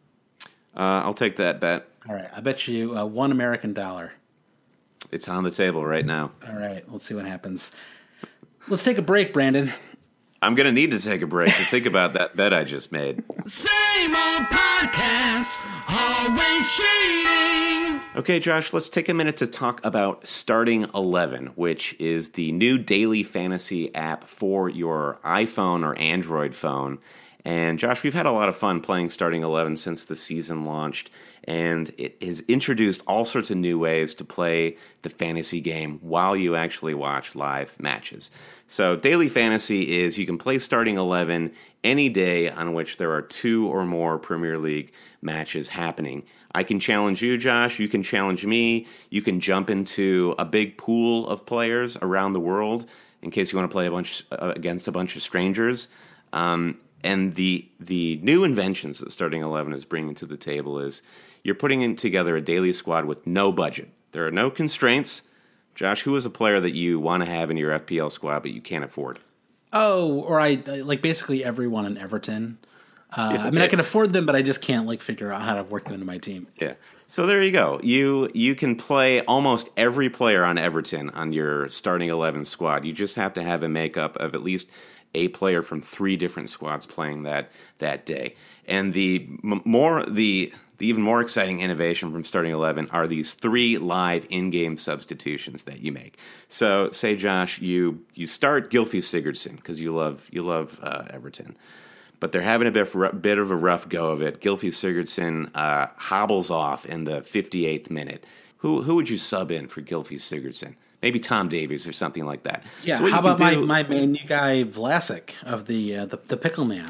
Uh, I'll take that bet. All right. I bet you uh, one American dollar. It's on the table right now. All right. Let's see what happens. Let's take a break, Brandon. I'm going to need to take a break to think about that bet I just made. Same old podcast, always cheating. Okay, Josh, let's take a minute to talk about Starting eleven, which is the new daily fantasy app for your iPhone or Android phone. And Josh, we've had a lot of fun playing Starting eleven since the season launched, and it has introduced all sorts of new ways to play the fantasy game while you actually watch live matches. So daily fantasy is you can play Starting eleven any day on which there are two or more Premier League matches happening. I can challenge you, Josh. You can challenge me. You can jump into a big pool of players around the world in case you want to play a bunch uh, against a bunch of strangers. Um, and the the new inventions that Starting eleven is bringing to the table is you're putting in together a daily squad with no budget. There are no constraints. Josh, who is a player that you want to have in your F P L squad but you can't afford? Oh, or I like basically everyone in Everton. Uh, yeah, I mean, I can afford them, but I just can't like figure out how to work them into my team. Yeah. So there you go. You you can play almost every player on Everton on your Starting eleven squad. You just have to have a makeup of at least a player from three different squads playing that that day. And the m- more the the even more exciting innovation from Starting eleven are these three live in-game substitutions that you make. So, say Josh, you you start Gylfi Sigurdsson because you love you love uh, Everton, but they're having a bit of, bit of a rough go of it. Gylfi Sigurdsson uh, hobbles off in the fifty-eighth minute. Who who would you sub in for Gylfi Sigurdsson? Maybe Tom Davies or something like that. Yeah. So how about my, do, my main new guy Vlasic of the uh, the, the Pickle Man?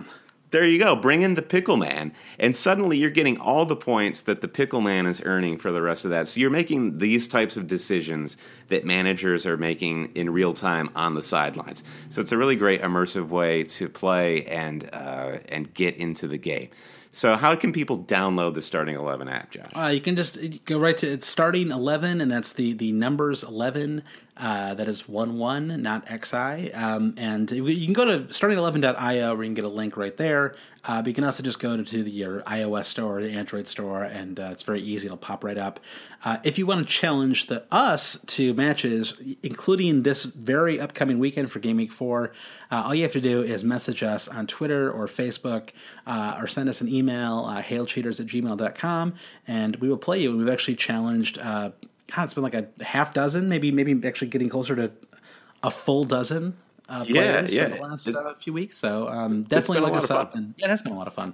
there you go. Bring in the pickle man, and suddenly you're getting all the points that the pickle man is earning for the rest of that. So you're making these types of decisions that managers are making in real time on the sidelines. So it's a really great immersive way to play and uh, and get into the game. So how can people download the Starting eleven app, Josh? Uh, you can just go right to it's Starting eleven, and that's the, the numbers eleven. Uh, that is one one, not X I. Um, and you can go to starting eleven dot io where you can get a link right there. Uh, but you can also just go to, to the, your iOS store or the Android store, and uh, it's very easy. It'll pop right up. Uh, if you want to challenge the us to matches, including this very upcoming weekend for Game Week four, uh, all you have to do is message us on Twitter or Facebook uh, or send us an email, uh, hail cheaters at gmail dot com, and we will play you. And we've actually challenged... Uh, God, it's been like a half dozen, maybe maybe actually getting closer to a full dozen uh, players yeah, yeah. in the last uh, few weeks. So um, definitely look us up. And, yeah, it has been a lot of fun.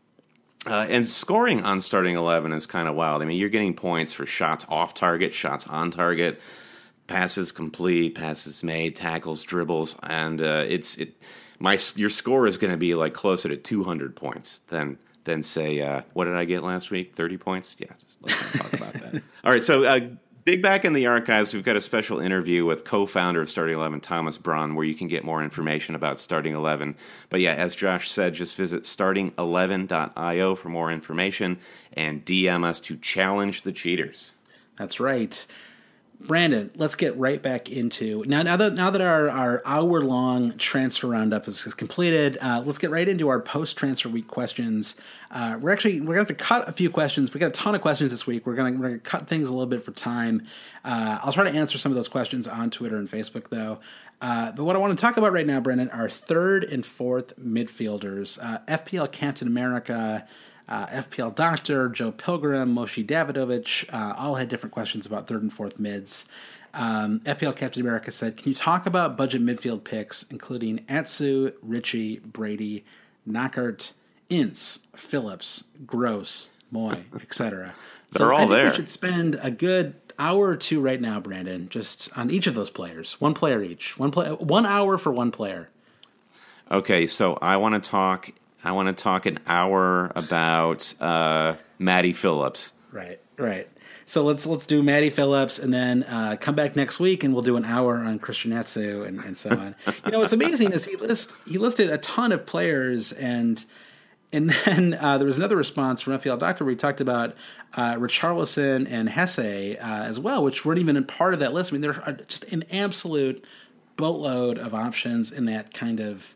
Uh, and scoring on Starting eleven is kind of wild. I mean, you're getting points for shots off target, shots on target, passes complete, passes made, tackles, dribbles, and uh, it's it. My your score is going to be like closer to two hundred points than. Then say, uh, what did I get last week? thirty points? Yeah, just let's not talk about that. All right, so uh, dig back in the archives. We've got a special interview with co-founder of Starting eleven, Thomas Braun, where you can get more information about Starting eleven. But yeah, as Josh said, just visit starting eleven dot io for more information and D M us to challenge the cheaters. That's right. Brandon, let's get right back into now. Now that now that our, our hour long transfer roundup is, is completed, uh, let's get right into our post transfer week questions. Uh, we're actually we're gonna have to cut a few questions. We got a ton of questions this week. We're gonna we're gonna cut things a little bit for time. Uh, I'll try to answer some of those questions on Twitter and Facebook though. Uh, but what I want to talk about right now, Brandon, are third and fourth midfielders. Uh, F P L Captain America. Uh, F P L Doctor, Joe Pilgrim, Moshe Davidovich, uh, all had different questions about third and fourth mids. Um, F P L Captain America said, can you talk about budget midfield picks, including Atsu, Ritchie, Brady, Knockert, Ince, Phillips, Gross, Moy, et cetera. They're so all I think there. We should spend a good hour or two right now, Brandon, just on each of those players. One player each. One play, one hour for one player. Okay, so I want to talk... I want to talk an hour about uh, Matty Phillips. Right, right. So let's let's do Matty Phillips, and then uh, come back next week, and we'll do an hour on Christian Atsu and, and so on. You know, what's amazing is he list he listed a ton of players, and and then uh, there was another response from F P L Doctor where he talked about uh, Richarlison and Hesse uh, as well, which weren't even a part of that list. I mean, there are just an absolute boatload of options in that kind of,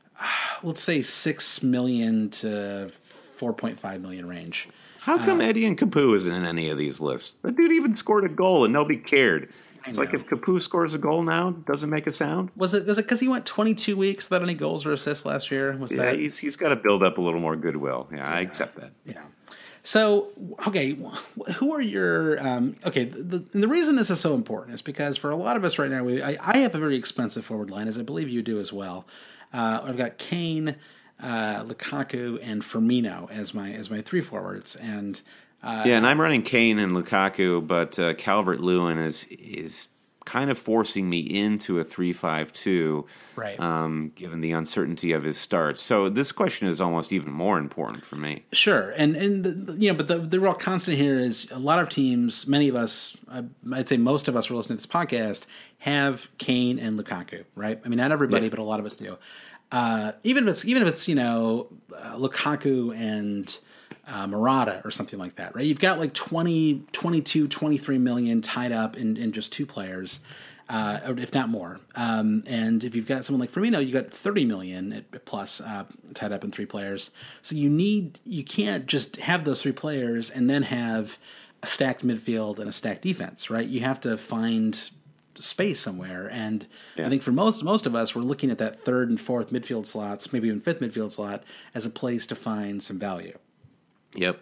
let's say six million to four point five million range. How come uh, Eddie and Capu isn't in any of these lists? That dude even scored a goal and nobody cared. It's like if Capu scores a goal now, it doesn't make a sound. Was it was it because he went twenty-two weeks without any goals or assists last year? Was yeah, that? he's he's got to build up a little more goodwill. Yeah, yeah. I accept that. Yeah. So, okay, who are your um, okay? The, the reason this is so important is because for a lot of us right now, we I, I have a very expensive forward line, as I believe you do as well. Uh, I've got Kane, uh, Lukaku, and Firmino as my as my three forwards, and uh, yeah, and I'm running Kane and Lukaku, but uh, Calvert-Lewin is is kind of forcing me into a three five two, right? Um, given the uncertainty of his starts. So this question is almost even more important for me. Sure, and and the, you know, but the the real constant here is a lot of teams, many of us, I'd say most of us who are listening to this podcast, have Kane and Lukaku, right? I mean, not everybody, yeah. but a lot of us do. Uh, even if it's even if it's you know uh, Lukaku and uh, Murata or something like that, right? You've got like twenty, twenty-two, twenty-three million tied up in, in just two players, uh, or if not more. Um, and if you've got someone like Firmino, you got thirty million plus uh, tied up in three players. So you need you can't just have those three players and then have a stacked midfield and a stacked defense, right? You have to find space somewhere, and yeah. I think for most most of us, we're looking at that third and fourth midfield slots, maybe even fifth midfield slot, as a place to find some value. Yep,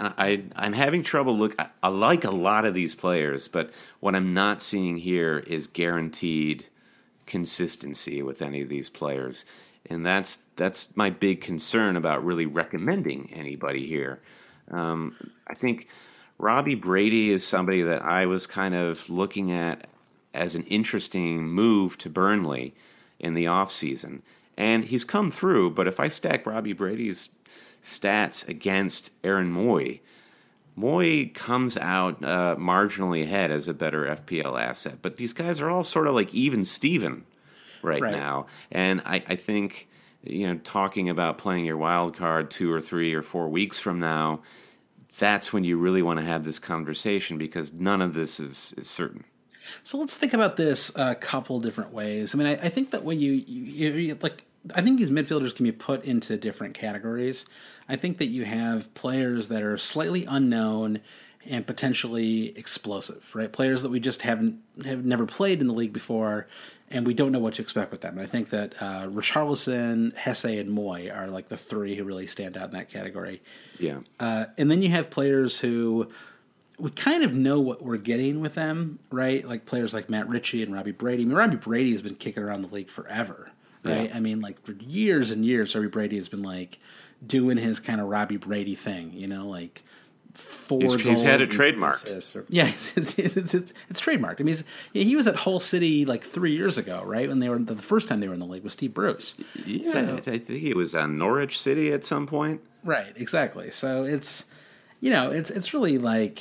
I I'm having trouble. Look, I, I like a lot of these players, but what I'm not seeing here is guaranteed consistency with any of these players, and that's that's my big concern about really recommending anybody here. Um, I think Robbie Brady is somebody that I was kind of looking at as an interesting move to Burnley in the offseason. And he's come through, but if I stack Robbie Brady's stats against Aaron Moy, Moy comes out uh, marginally ahead as a better F P L asset. But these guys are all sort of like even Steven right, right. now. And I, I think, you know, talking about playing your wild card two or three or four weeks from now, that's when you really want to have this conversation because none of this is, is certain. So let's think about this a couple different ways. I mean, I, I think that when you, you, you like, I think these midfielders can be put into different categories. I think that you have players that are slightly unknown and potentially explosive, right? Players that we just haven't have never played in the league before, and we don't know what to expect with them. And I think that uh, Richarlison, Hesse, and Moy are like the three who really stand out in that category. Yeah. Uh, and then you have players who we kind of know what we're getting with them, right? Like players like Matt Ritchie and Robbie Brady. I mean, Robbie Brady has been kicking around the league forever, right? Yeah. I mean, like for years and years, Robbie Brady has been like doing his kind of Robbie Brady thing, you know, like four he's, goals. He's had it trademarked. Or, yeah, it's, it's, it's, it's, it's trademarked. I mean, he's, he was at Hull City like three years ago, right? When they were the first time they were in the league with Steve Bruce. Yeah, so, I think he was on Norwich City at some point. Right, exactly. So it's, you know, it's it's really like.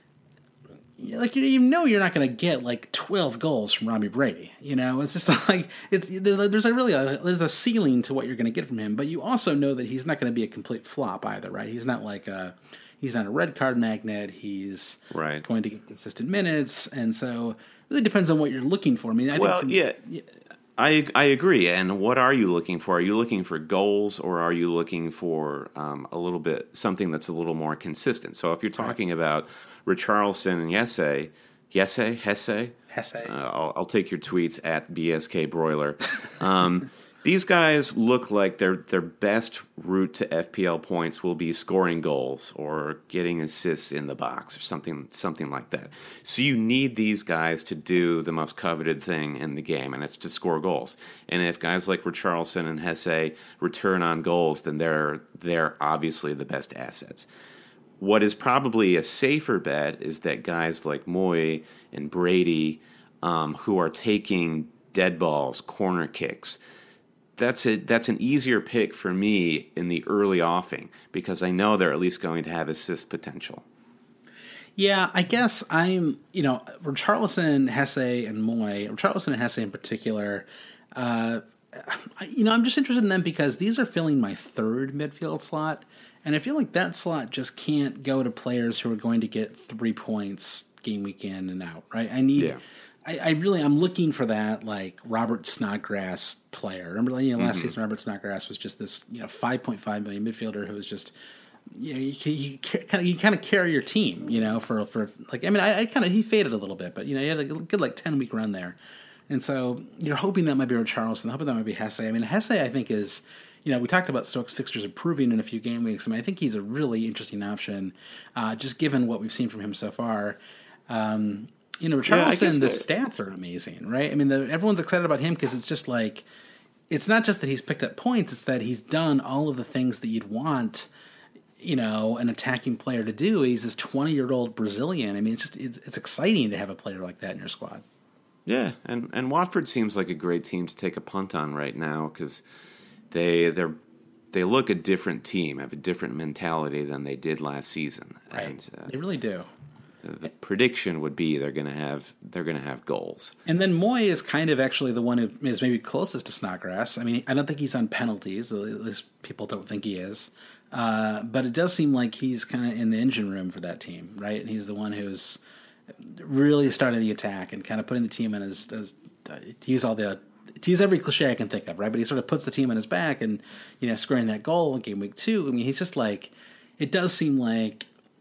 Like, you know you're not going to get like twelve goals from Robbie Brady. You know, it's just like it's there's a really a, there's a ceiling to what you're going to get from him, but you also know that he's not going to be a complete flop either, right? He's not like a he's not a red card magnet. He's right. going to get consistent minutes, and so it really depends on what you're looking for. I mean, I well, think from, yeah. yeah. I I agree. And what are you looking for? Are you looking for goals, or are you looking for um, a little bit something that's a little more consistent? So if you're talking right. about Richarlison and Hesse, Hesse, Hesse, Hesse. Uh, I'll, I'll take your tweets at B S K Broiler. Um, these guys look like their their best route to F P L points will be scoring goals or getting assists in the box or something something like that. So you need these guys to do the most coveted thing in the game, and it's to score goals. And if guys like Richarlison and Hesse return on goals, then they're they're obviously the best assets. What is probably a safer bet is that guys like Moy and Brady, um, who are taking dead balls, corner kicks, that's a, that's an easier pick for me in the early offing because I know they're at least going to have assist potential. Yeah, I guess I'm, you know, Richarlison, Hesse, and Moy, Richarlison and Hesse in particular, uh, you know, I'm just interested in them because these are filling my third midfield slot. And I feel like that slot just can't go to players who are going to get three points game week in and out, right? I need, yeah. I, I really, I'm looking for that like Robert Snodgrass player. Remember, you know, last mm-hmm. season Robert Snodgrass was just this, you know, five point five million midfielder who was just, you know, you, you kind of you kind of carry your team, you know, for for like, I mean, I, I kind of he faded a little bit, but you know, he had a good like ten week run there, and so you're hoping that might be Richarlison, hoping that might be Hesse. I mean, Hesse, I think is. You know, we talked about Stokes' fixtures improving in a few game weeks. I mean, I think he's a really interesting option, uh, just given what we've seen from him so far. Um, you know, Richarlison, yeah, the, the stats are amazing, right? I mean, the, everyone's excited about him because it's just like, it's not just that he's picked up points, it's that he's done all of the things that you'd want, you know, an attacking player to do. He's this twenty-year-old Brazilian. I mean, it's just it's, it's exciting to have a player like that in your squad. Yeah, and, and Watford seems like a great team to take a punt on right now because They they they look a different team, have a different mentality than they did last season. Right. And, uh, they really do. The, the prediction would be they're going to have they're going to have goals. And then Moy is kind of actually the one who is maybe closest to Snodgrass. I mean, I don't think he's on penalties. At least people don't think he is. Uh, but it does seem like he's kind of in the engine room for that team, right? And he's the one who's really starting the attack and kind of putting the team in as, as to use all the. To use every cliche I can think of, right? But he sort of puts the team on his back and, you know, scoring that goal in game week two. I mean, he's just like, it does seem like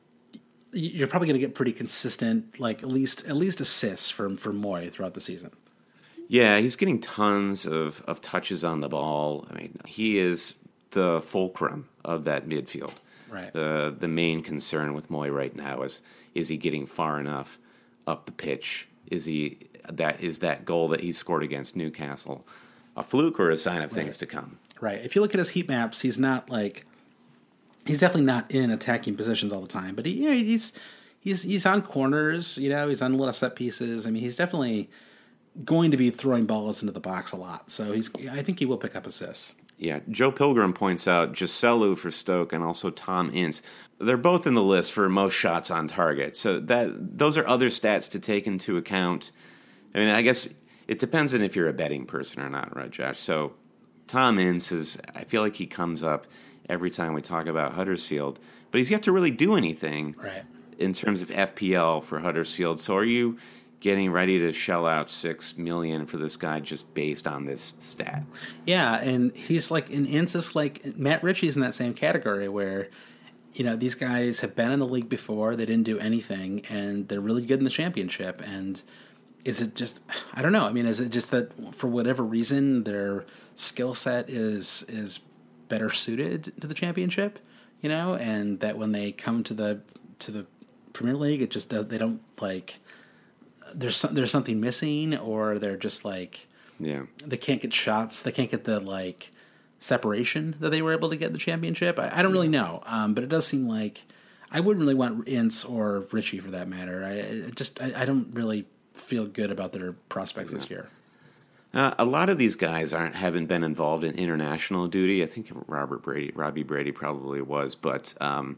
you're probably going to get pretty consistent, like at least at least assists from, from Moy throughout the season. Yeah, he's getting tons of, of touches on the ball. I mean, he is the fulcrum of that midfield. Right. The the main concern with Moy right now is, is he getting far enough up the pitch? Is he... That is that goal that he scored against Newcastle a fluke or a sign of things right. to come? Right. If you look at his heat maps, he's not like he's definitely not in attacking positions all the time, but he, you know, he's he's he's on corners. You know, he's on little set pieces. I mean, he's definitely going to be throwing balls into the box a lot. So he's I think he will pick up assists. Yeah, Joe Pilgrim points out Giselu for Stoke and also Tom Ince. They're both in the list for most shots on target. So that those are other stats to take into account. I mean, I guess it depends on if you're a betting person or not, right, Josh? So Tom Ince is, I feel like he comes up every time we talk about Huddersfield, but he's yet to really do anything right. in terms of F P L for Huddersfield. So are you getting ready to shell out six million dollars for this guy just based on this stat? Yeah, and he's like, in Ince is like, Matt Ritchie's in that same category where, you know, these guys have been in the league before, they didn't do anything, and they're really good in the championship. And is it just, I don't know, I mean, is it just that for whatever reason their skill set is is better suited to the championship, you know, and that when they come to the to the Premier League, it just does, they don't like, there's some, there's something missing, or they're just like, yeah, they can't get shots, they can't get the like separation that they were able to get in the championship. I, I don't really know, um, but it does seem like I wouldn't really want Ince or Ritchie for that matter. I, I just I, I don't really feel good about their prospects yeah. this year. Uh, a lot of these guys aren't haven't been involved in international duty. I think Robert Brady, Robbie Brady probably was, but um,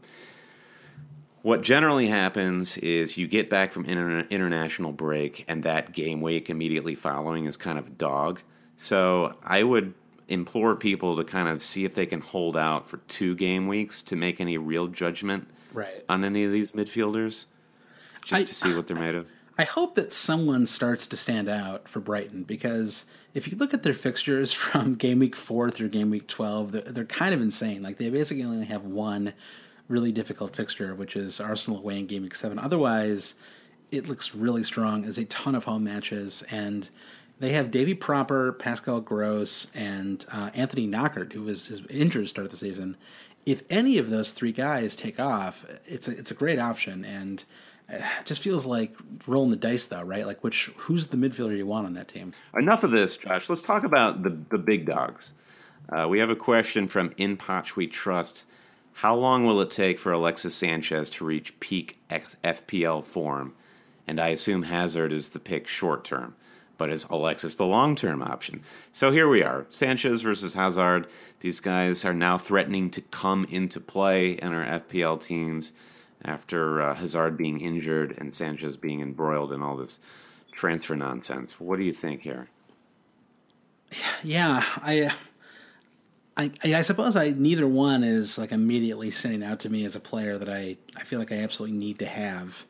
what generally happens is you get back from inter- international break, and that game week immediately following is kind of a dog. So I would implore people to kind of see if they can hold out for two game weeks to make any real judgment right. on any of these midfielders, just I, to see what they're made of. I hope that someone starts to stand out for Brighton, because if you look at their fixtures from game week four through game week twelve, they're, they're kind of insane. Like, they basically only have one really difficult fixture, which is Arsenal away in game week seven. Otherwise, it looks really strong. There's a ton of home matches, and they have Davy Proper, Pascal Gross, and uh, Anthony Knockert, who was his injured to start the season. If any of those three guys take off, it's a, it's a great option, and it just feels like rolling the dice, though, right? Like, which who's the midfielder you want on that team? Enough of this, Josh. Let's talk about the, the big dogs. Uh, we have a question from In Poch We Trust. How long will it take for Alexis Sanchez to reach peak F P L form? And I assume Hazard is the pick short term. But is Alexis the long-term option? So here we are, Sanchez versus Hazard. These guys are now threatening to come into play in our F P L teams after uh, Hazard being injured and Sanchez being embroiled in all this transfer nonsense. What do you think here? Yeah, I, I, I suppose I neither one is like immediately standing out to me as a player that I, I feel like I absolutely need to have.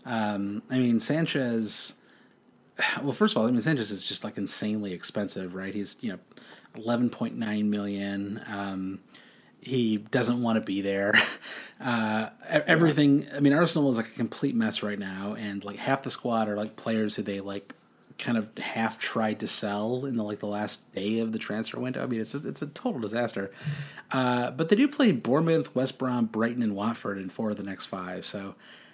Um, I mean, Sanchez. Well, first of all, I mean, Sanchez is just like insanely expensive, right? He's, you know, eleven point nine million dollars. Um, he doesn't want to be there. Uh, everything. I mean, Arsenal is like a complete mess right now, and like half the squad are like players who they like kind of half tried to sell in the like the last day of the transfer window. I mean, it's a, it's a total disaster. Uh, but they do play Bournemouth, West Brom, Brighton, and Watford in four of the next five. So.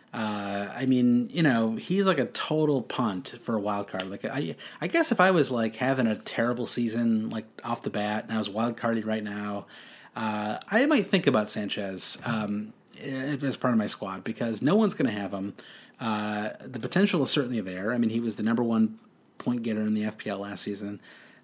Uh, I mean, you know, he's like a total punt for a wild card. Like, I, I guess if I was like having a terrible season, like off the bat, and I was wild carding right now, uh, I might think about Sanchez um, as part of my squad, because no one's going to have him. Uh, the potential is certainly there. I mean, he was the number one point getter in the F P L last season,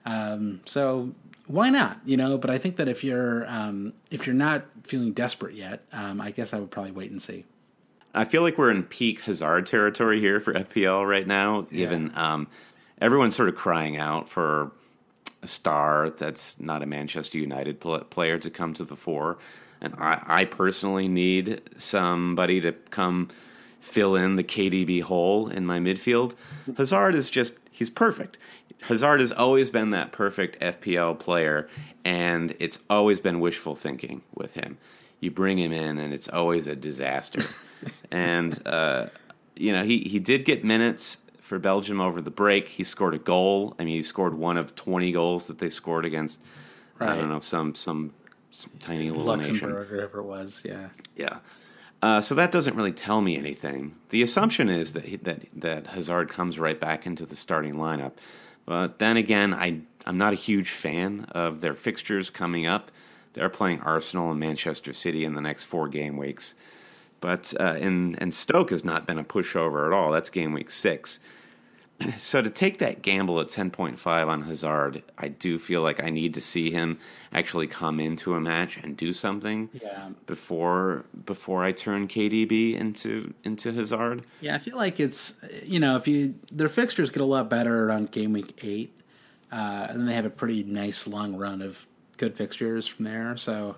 um, so why not? You know, but I think that if you're um, if you're not feeling desperate yet, um, I guess I would probably wait and see. I feel like we're in peak Hazard territory here for F P L right now, given yeah. um, everyone's sort of crying out for a star that's not a Manchester United pl- player to come to the fore. And I, I personally need somebody to come fill in the K D B hole in my midfield. Hazard is just, he's perfect. Hazard has always been that perfect F P L player, and it's always been wishful thinking with him. You bring him in, and it's always a disaster. and, uh, you know, he, he did get minutes for Belgium over the break. He scored a goal. I mean, he scored one of twenty goals that they scored against, right. I don't know, some some, some tiny little Luxembourg, nation. or whatever it was, yeah. Yeah. Uh, so that doesn't really tell me anything. The assumption is that, he, that that Hazard comes right back into the starting lineup. But then again, I, I'm not a huge fan of their fixtures coming up. They're playing Arsenal and Manchester City in the next four game weeks. But uh, and, and Stoke has not been a pushover at all. That's game week six. so to take that gamble at ten point five on Hazard, I do feel like I need to see him actually come into a match and do something Yeah. before before I turn K D B into into Hazard. Yeah, I feel like it's, you know, if you their fixtures get a lot better around game week eight, uh, and then they have a pretty nice long run of good fixtures from there. So,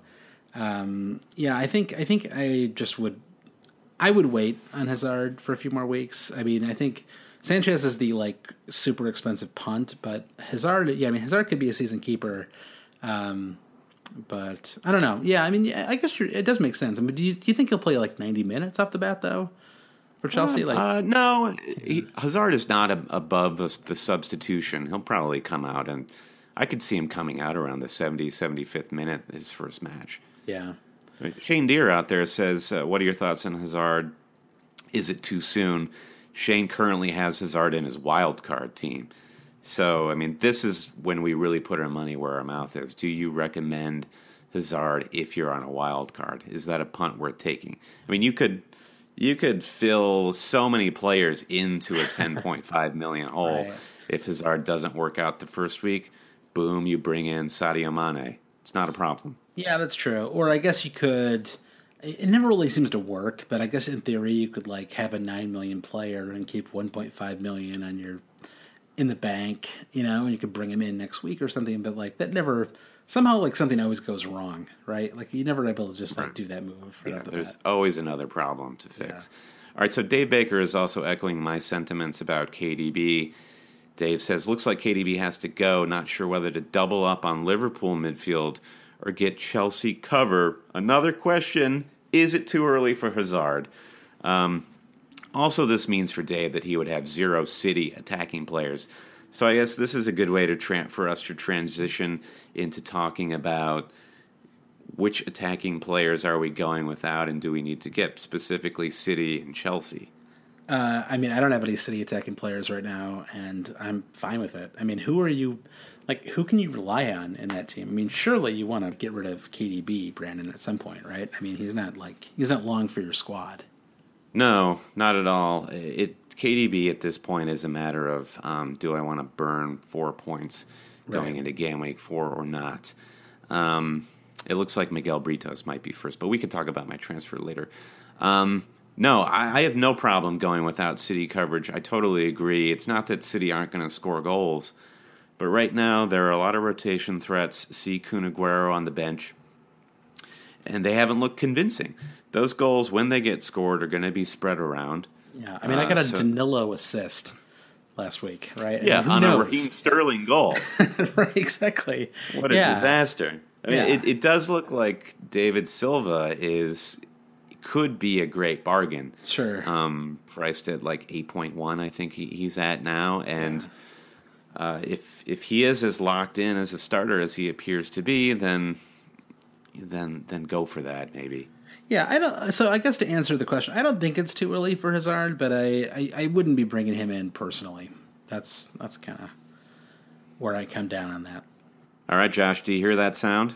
um, yeah, I think I think I just would I would wait on Hazard for a few more weeks. I mean, I think Sanchez is the like super expensive punt, but Hazard, yeah, I mean Hazard could be a season keeper. Um, but I don't know. Yeah, I mean, yeah, I guess you're, it does make sense. I mean, do you do you think he'll play like ninety minutes off the bat though for Chelsea? Uh, Like, uh, no, he, Hazard is not a, above the, the substitution. He'll probably come out, and I could see him coming out around the seventieth, seventy-fifth minute his first match. yeah, Shane Deere out there says, uh, what are your thoughts on Hazard? Is it too soon? Shane currently has Hazard in his wild card team. So, I mean, this is when we really put our money where our mouth is. Do you recommend Hazard if you're on a wild card? Is that a punt worth taking? I mean, you could you could fill so many players into a ten point five million hole. Right. If Hazard doesn't work out the first week, boom, you bring in Sadio Mane. It's not a problem. yeah, that's true. Or I guess you could. It never really seems to work, but I guess in theory you could like have a nine million player and keep one point five million on your in the bank, you know, and you could bring him in next week or something. But like that never somehow like something always goes wrong, right? Like you're never able to just like Right. do that move. Right Yeah, off the there's bat. always another problem to fix. All right, so Dave Baker is also echoing my sentiments about K D B. Dave says, looks like K D B has to go. Not sure whether to double up on Liverpool midfield or get Chelsea cover. Another question, is it too early for Hazard? Um, also, this means for Dave that he would have zero City attacking players. So I guess this is a good way to tra- for us to transition into talking about which attacking players are we going without, and do we need to get specifically City and Chelsea? Uh, I mean, I don't have any City attacking players right now, and I'm fine with it. I mean, who are you? Like, who can you rely on in that team? I mean, surely you want to get rid of K D B, Brandon, at some point, right? I mean, he's not like he's not long for your squad. No, not at all. It K D B at this point is a matter of um, do I want to burn four points going Right. into game week four or not? Um, it looks like Miguel Britos might be first, but we could talk about my transfer later. Um, no, I, I have no problem going without City coverage. I totally agree. It's not that City aren't going to score goals, but right now there are a lot of rotation threats. See Kun Aguero on the bench, and they haven't looked convincing. Those goals, when they get scored, are going to be spread around. Yeah, I mean, I Uh, got a so- Danilo assist last week, right? I Yeah, mean, who on knows? a Raheem Sterling goal. Right, exactly. What a yeah. disaster. I mean, Yeah. it, it does look like David Silva is could be a great bargain. Sure. Um, priced at like eight point one, I think he, he's at now. And uh, if if he is as locked in as a starter as he appears to be, then then then go for that maybe. Yeah, I don't. So I guess to answer the question, I don't think it's too early for Hazard, but I, I, I wouldn't be bringing him in personally. That's that's kind of where I come down on that. All right, Josh, do you hear that sound?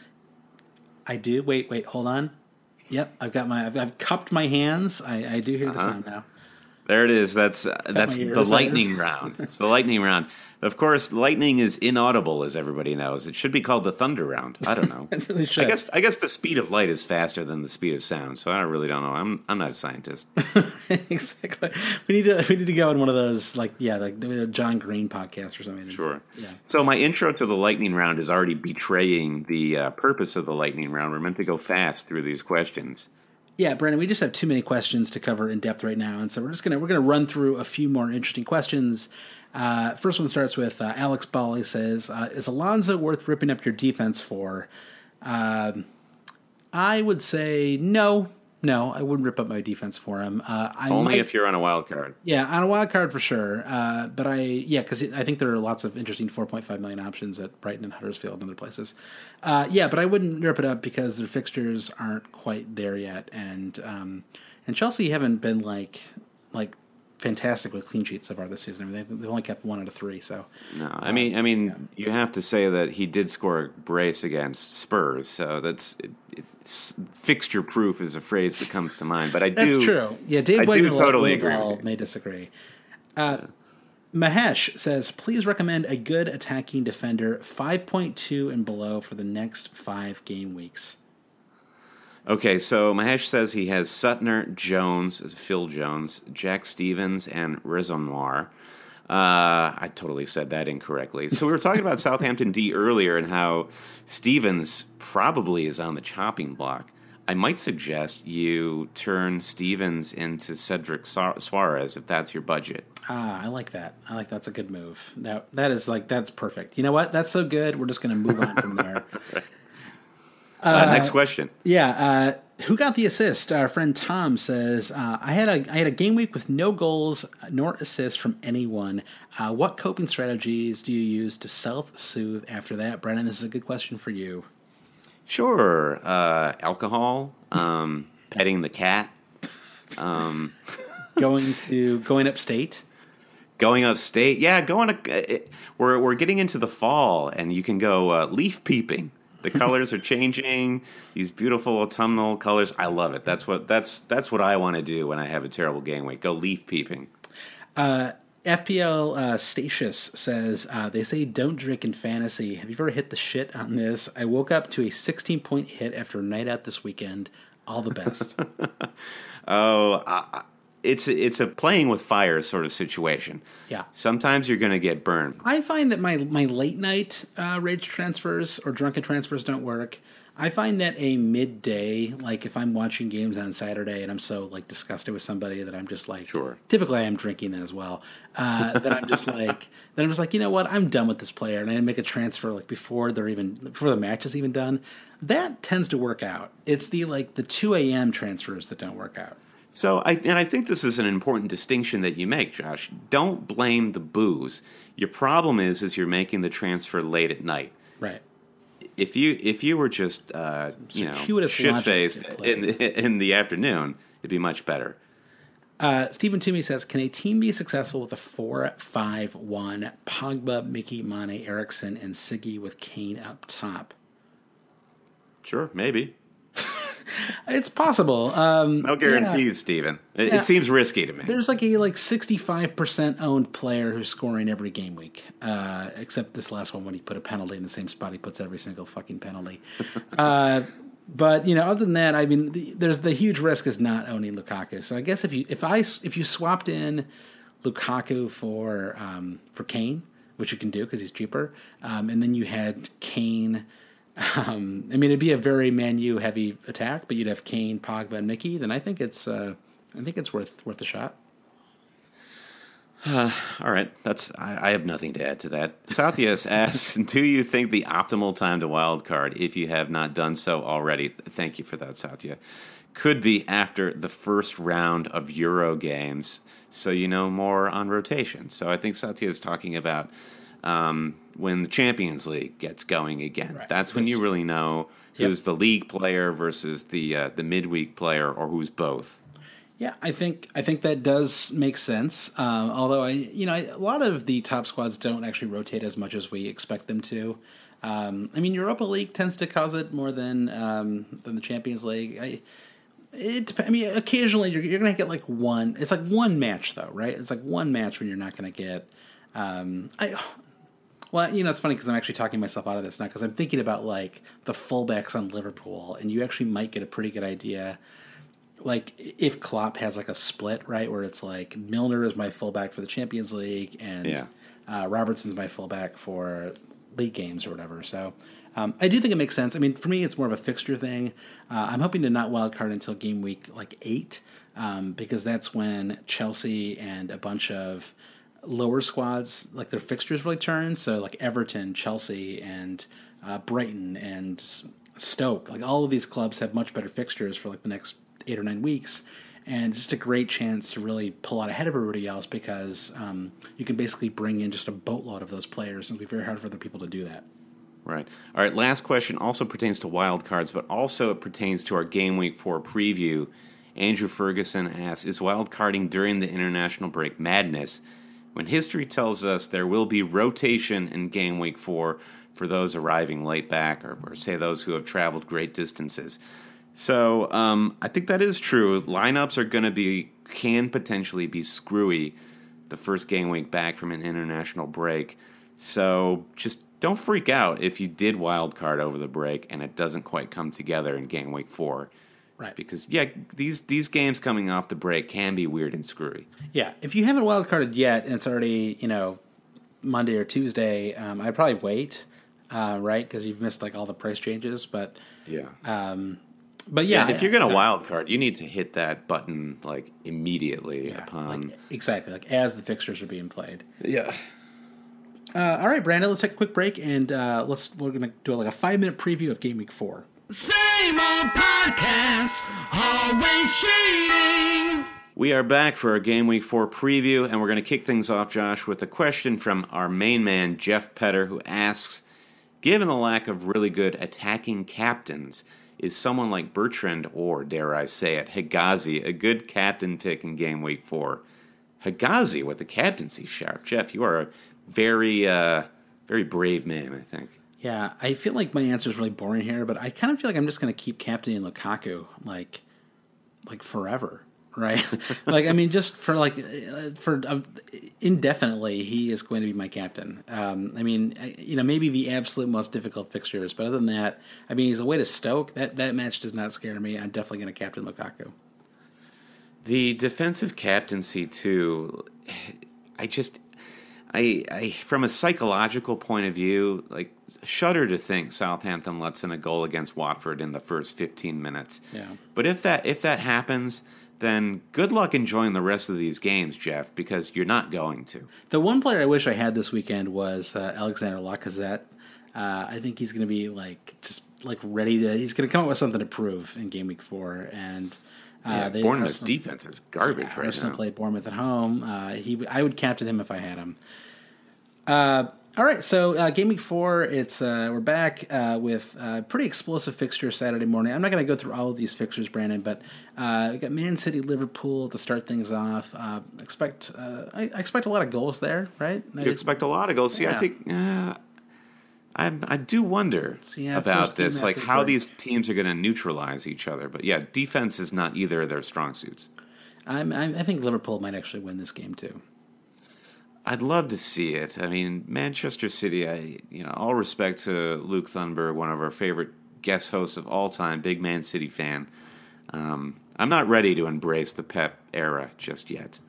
I do. Wait, wait, hold on. Yep, I've got my. I've, I've cupped my hands. I, I do hear the Uh-huh. sound now. There it is. That's uh, that's my the ears, that lightning is. round. It's the lightning round. Of course, lightning is inaudible, as everybody knows. It should be called the thunder round. I don't know. It really should. I guess I guess the speed of light is faster than the speed of sound, so I really don't know. I'm I'm not a scientist. Exactly. We need to we need to go on one of those like yeah like the John Green podcast or something. Sure. Yeah. So my intro to the lightning round is already betraying the uh, purpose of the lightning round. We're meant to go fast through these questions. Yeah, Brandon, we just have too many questions to cover in depth right now, and so we're just gonna we're gonna run through a few more interesting questions. Uh, first one starts with uh, Alex Bally says, uh, "Is Alonso worth ripping up your defense for?" Um, I would say no, no, I wouldn't rip up my defense for him. Uh, I Only might, if you're on a wild card. yeah, on a wild card for sure. Uh, but I, yeah, because I think there are lots of interesting four point five million options at Brighton and Huddersfield and other places. Uh, yeah, but I wouldn't rip it up because their fixtures aren't quite there yet, and um, and Chelsea haven't been like like fantastic with clean sheets so far this season. I mean, they've, they've only kept one out of three. So No, I mean, I mean, you have to say that he did score a brace against Spurs, so that's it, it's fixture proof is a phrase that comes to mind. But I do, that's true. Yeah, Dave I do Wagner totally agree Wagner with you. may disagree. Uh, Mahesh says, please recommend a good attacking defender, five point two and below for the next five game weeks. Okay, so Mahesh says he has Suttner, Jones, Phil Jones, Jack Stevens, and Rezonnoir. Uh, I totally said that incorrectly. So we were talking about Southampton D earlier and how Stevens probably is on the chopping block. I might suggest you turn Stevens into Cedric Suarez if that's your budget. Ah, I like that. I like that's a good move. That that is like that's perfect. You know what? That's so good. We're just going to move on from there. Uh, uh, next question. Yeah, uh, who got the assist? Our friend Tom says, uh, "I had a I had a game week with no goals nor assists from anyone. Uh, what coping strategies do you use to self-soothe after that?" Brennan, this is a good question for you. Sure, uh, alcohol, um, petting the cat, um, going to going upstate. Going upstate, yeah. Going to uh, we're we're getting into the fall, and you can go uh, leaf peeping. The colors are changing. These beautiful autumnal colors. I love it. That's what that's that's what I want to do when I have a terrible game week. Go leaf peeping. Uh, F P L uh, Statius says uh, they say don't drink in fantasy. Have you ever hit the shit on this? I woke up to a sixteen point hit after a night out this weekend. All the best. oh, uh, it's it's a playing with fire sort of situation. Yeah. Sometimes you're going to get burned. I find that my my late night uh, rage transfers or drunken transfers don't work. I find that a midday, like if I'm watching games on Saturday and I'm so like disgusted with somebody that I'm just like, sure. Typically I am drinking then as well. Uh, that I'm just like, that I'm just like, you know what? I'm done with this player, and I make a transfer like before they're even before the match is even done. That tends to work out. It's the like the two a.m. transfers that don't work out. So, I, and I think this is an important distinction that you make, Josh. Don't blame the booze. Your problem is, is you're making the transfer late at night. Right. If you if you were just uh, you know shit faced in in the afternoon, it'd be much better. Uh, Stephen Toomey says, "Can a team be successful with a four five one Pogba, Mickey, Mane, Eriksson, and Siggy with Kane up top?" Sure, maybe. It's possible. Um, no guarantees, yeah. Steven. It, yeah. it seems risky to me. There's like a like sixty-five percent owned player who's scoring every game week, uh, except this last one when he put a penalty in the same spot he puts every single fucking penalty. uh, but you know, other than that, I mean, the, there's the huge risk is not owning Lukaku. So I guess if you if I if you swapped in Lukaku for um, for Kane, which you can do because he's cheaper, um, and then you had Kane. Um, I mean, it'd be a very Man U heavy attack, but you'd have Kane, Pogba, and Mickey. Then I think it's, uh, I think it's worth worth a shot. Uh, all right, that's. I, I have nothing to add to that. Southias asks, "Do you think the optimal time to wildcard, if you have not done so already?" Thank you for that, Sathya. Could be after the first round of Euro games, so you know more on rotation. So I think Sathya is talking about. Um, when the Champions League gets going again. Right. That's when you really know who's yep. the league player versus the uh, the midweek player, or who's both. Yeah, I think I think that does make sense. Um, although I, you know, a lot of the top squads don't actually rotate as much as we expect them to. Um, I mean, Europa League tends to cause it more than um, than the Champions League. I, it, I mean, occasionally you're you're gonna get like one. It's like one match though, right? It's like one match when you're not gonna get. Um, I. Well, you know, it's funny because I'm actually talking myself out of this now because I'm thinking about, like, the fullbacks on Liverpool, and you actually might get a pretty good idea, like, if Klopp has, like, a split, right, where it's, like, Milner is my fullback for the Champions League, and yeah. uh, Robertson's my fullback for league games or whatever. So um, I do think it makes sense. I mean, for me, it's more of a fixture thing. Uh, I'm hoping to not wildcard until game week, like, eight, um, because that's when Chelsea and a bunch of lower squads, like their fixtures really turn. So like Everton, Chelsea, and uh, Brighton and Stoke, like all of these clubs have much better fixtures for like the next eight or nine weeks. And just a great chance to really pull out ahead of everybody else because um, you can basically bring in just a boatload of those players, and it'll be very hard for other people to do that. Right. All right, last question also pertains to wild cards, but also it pertains to our Game Week four preview. Andrew Ferguson asks, is wild carding during the international break madness when history tells us there will be rotation in Game Week four for those arriving late back or, or say those who have traveled great distances? So um, I think that is true. Lineups are going to be, can potentially be screwy the first game week back from an international break. So just don't freak out if you did wild card over the break and it doesn't quite come together in game week four. Right. Because, yeah, these these games coming off the break can be weird and screwy. Yeah. If you haven't wild carded yet and it's already, you know, Monday or Tuesday, um, I'd probably wait, uh, right? Because you've missed, like, all the price changes. But, yeah. Um, but, yeah. yeah if you're going to wild card, you need to hit that button, like, immediately yeah, upon... Like, exactly. Like, as the fixtures are being played. Yeah. Uh, all right, Brandon, let's take a quick break, and uh, let's we're going to do, like, a five-minute preview of Game Week four. Same old podcast, always cheating. We are back for our Game Week four preview, and we're going to kick things off, Josh, with a question from our main man, Jeff Petter, who asks, given the lack of really good attacking captains, is someone like Bertrand or, dare I say it, Higazi a good captain pick in Game Week four? Higazi with the captaincy shout. Jeff, you are a very, uh, very brave man, I think. Yeah, I feel like my answer is really boring here, but I kind of feel like I'm just going to keep captaining Lukaku, like, like forever, right? Like, I mean, just for like, for uh, indefinitely, he is going to be my captain. Um, I mean, I, you know, maybe the absolute most difficult fixtures, but other than that, I mean, he's away to Stoke. That that match does not scare me. I'm definitely going to captain Lukaku. The defensive captaincy too. I just. I, I, from a psychological point of view, like, shudder to think Southampton lets in a goal against Watford in the first fifteen minutes. Yeah. But if that if that happens, then good luck enjoying the rest of these games, Jeff, because you're not going to. The one player I wish I had this weekend was uh, Alexander Lacazette. Uh, I think he's going to be like just like ready to. He's going to come up with something to prove in Game Week Four, and. Uh, yeah, they, Bournemouth's Arsenal, defense is garbage yeah, right Arsenal now. played Bournemouth at home. Uh, he, I would captain him if I had him. Uh, all right, so uh, Game Week Four, it's uh, we're back uh, with uh, pretty explosive fixture Saturday morning. I'm not going to go through all of these fixtures, Brandon, but uh, we got Man City, Liverpool to start things off. Uh, expect uh, I, I expect a lot of goals there, right? You expect a lot of goals. See, Yeah. I think uh, I I do wonder So, yeah, about first game this, like after how break. these teams are going to neutralize each other. But yeah, defense is not either of their strong suits. I'm, I'm, I think Liverpool might actually win this game too. I'd love to see it. I mean, Manchester City, I, you know, all respect to Luke Thunberg, one of our favorite guest hosts of all time, big Man City fan. Um, I'm not ready to embrace the Pep era just yet.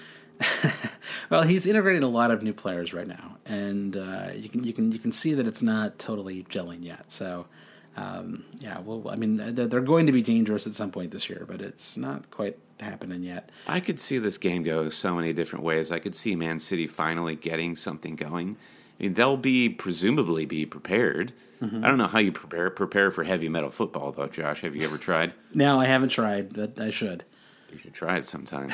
Well, he's integrating a lot of new players right now, and uh, you can you can you can see that it's not totally gelling yet. So, um, yeah, well, I mean, they're, they're going to be dangerous at some point this year, but it's not quite happening yet. I could see this game go so many different ways. I could see Man City finally getting something going. I mean, they'll be presumably be prepared. Mm-hmm. I don't know how you prepare prepare for heavy metal football, though, Josh. Have you ever tried? No, I haven't tried, but I should. You should try it sometime.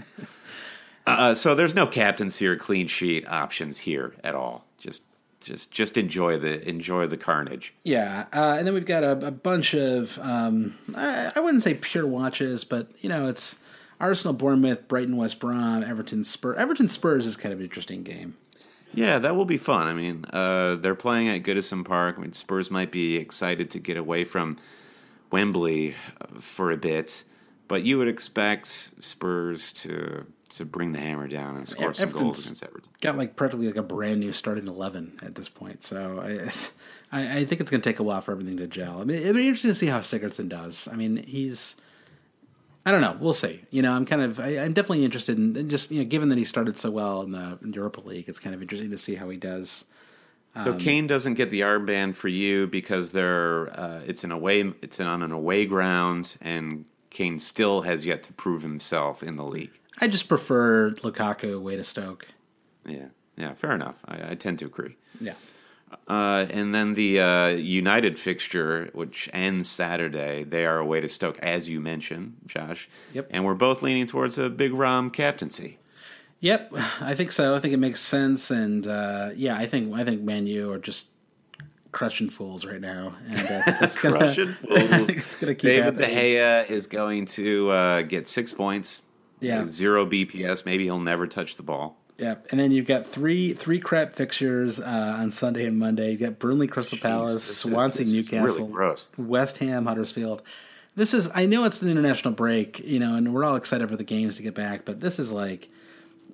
uh, so there's no captaincy or clean sheet options here at all. Just, just, just enjoy the enjoy the carnage. Yeah, uh, and then we've got a, a bunch of um, I, I wouldn't say pure watches, but you know, it's Arsenal, Bournemouth, Brighton, West Brom, Everton, Spurs. Everton Spurs is kind of an interesting game. Yeah, that will be fun. I mean, uh, they're playing at Goodison Park. I mean, Spurs might be excited to get away from Wembley for a bit, but you would expect Spurs to to bring the hammer down and score some Everton's goals against Everton. Got like practically like a brand new starting eleven at this point, so I, it's, I, I think it's going to take a while for everything to gel. I mean, it'd be interesting to see how Sigurdsson does. I mean, he's. I don't know. We'll see. You know, I'm kind of, I, I'm definitely interested in, in just, you know, given that he started so well in the in Europa League, it's kind of interesting to see how he does. So um, Kane doesn't get the armband for you because they're, uh, it's an away, it's on an away ground, and Kane still has yet to prove himself in the league. I just prefer Lukaku away to Stoke. Yeah, yeah, fair enough. I, I tend to agree. Yeah. Uh, and then the uh, United fixture, which ends Saturday, they are away to Stoke, as you mentioned, Josh. Yep. And we're both leaning towards a Big Rom captaincy. Yep, I think so. I think it makes sense, and uh, yeah, I think I think Man U are just crushing fools right now, and uh, that's gonna, crushing fools. It's gonna keep David happening. De Gea is going to uh, get six points. Yeah, zero B P S. Maybe he'll never touch the ball. Yeah, and then you've got three three crap fixtures uh, on Sunday and Monday. You've got Burnley, Crystal Jeez, Palace, this is- Swansea, this is Newcastle, really gross. West Ham, Huddersfield. This is, I know it's an international break, you know, and we're all excited for the games to get back, but this is like,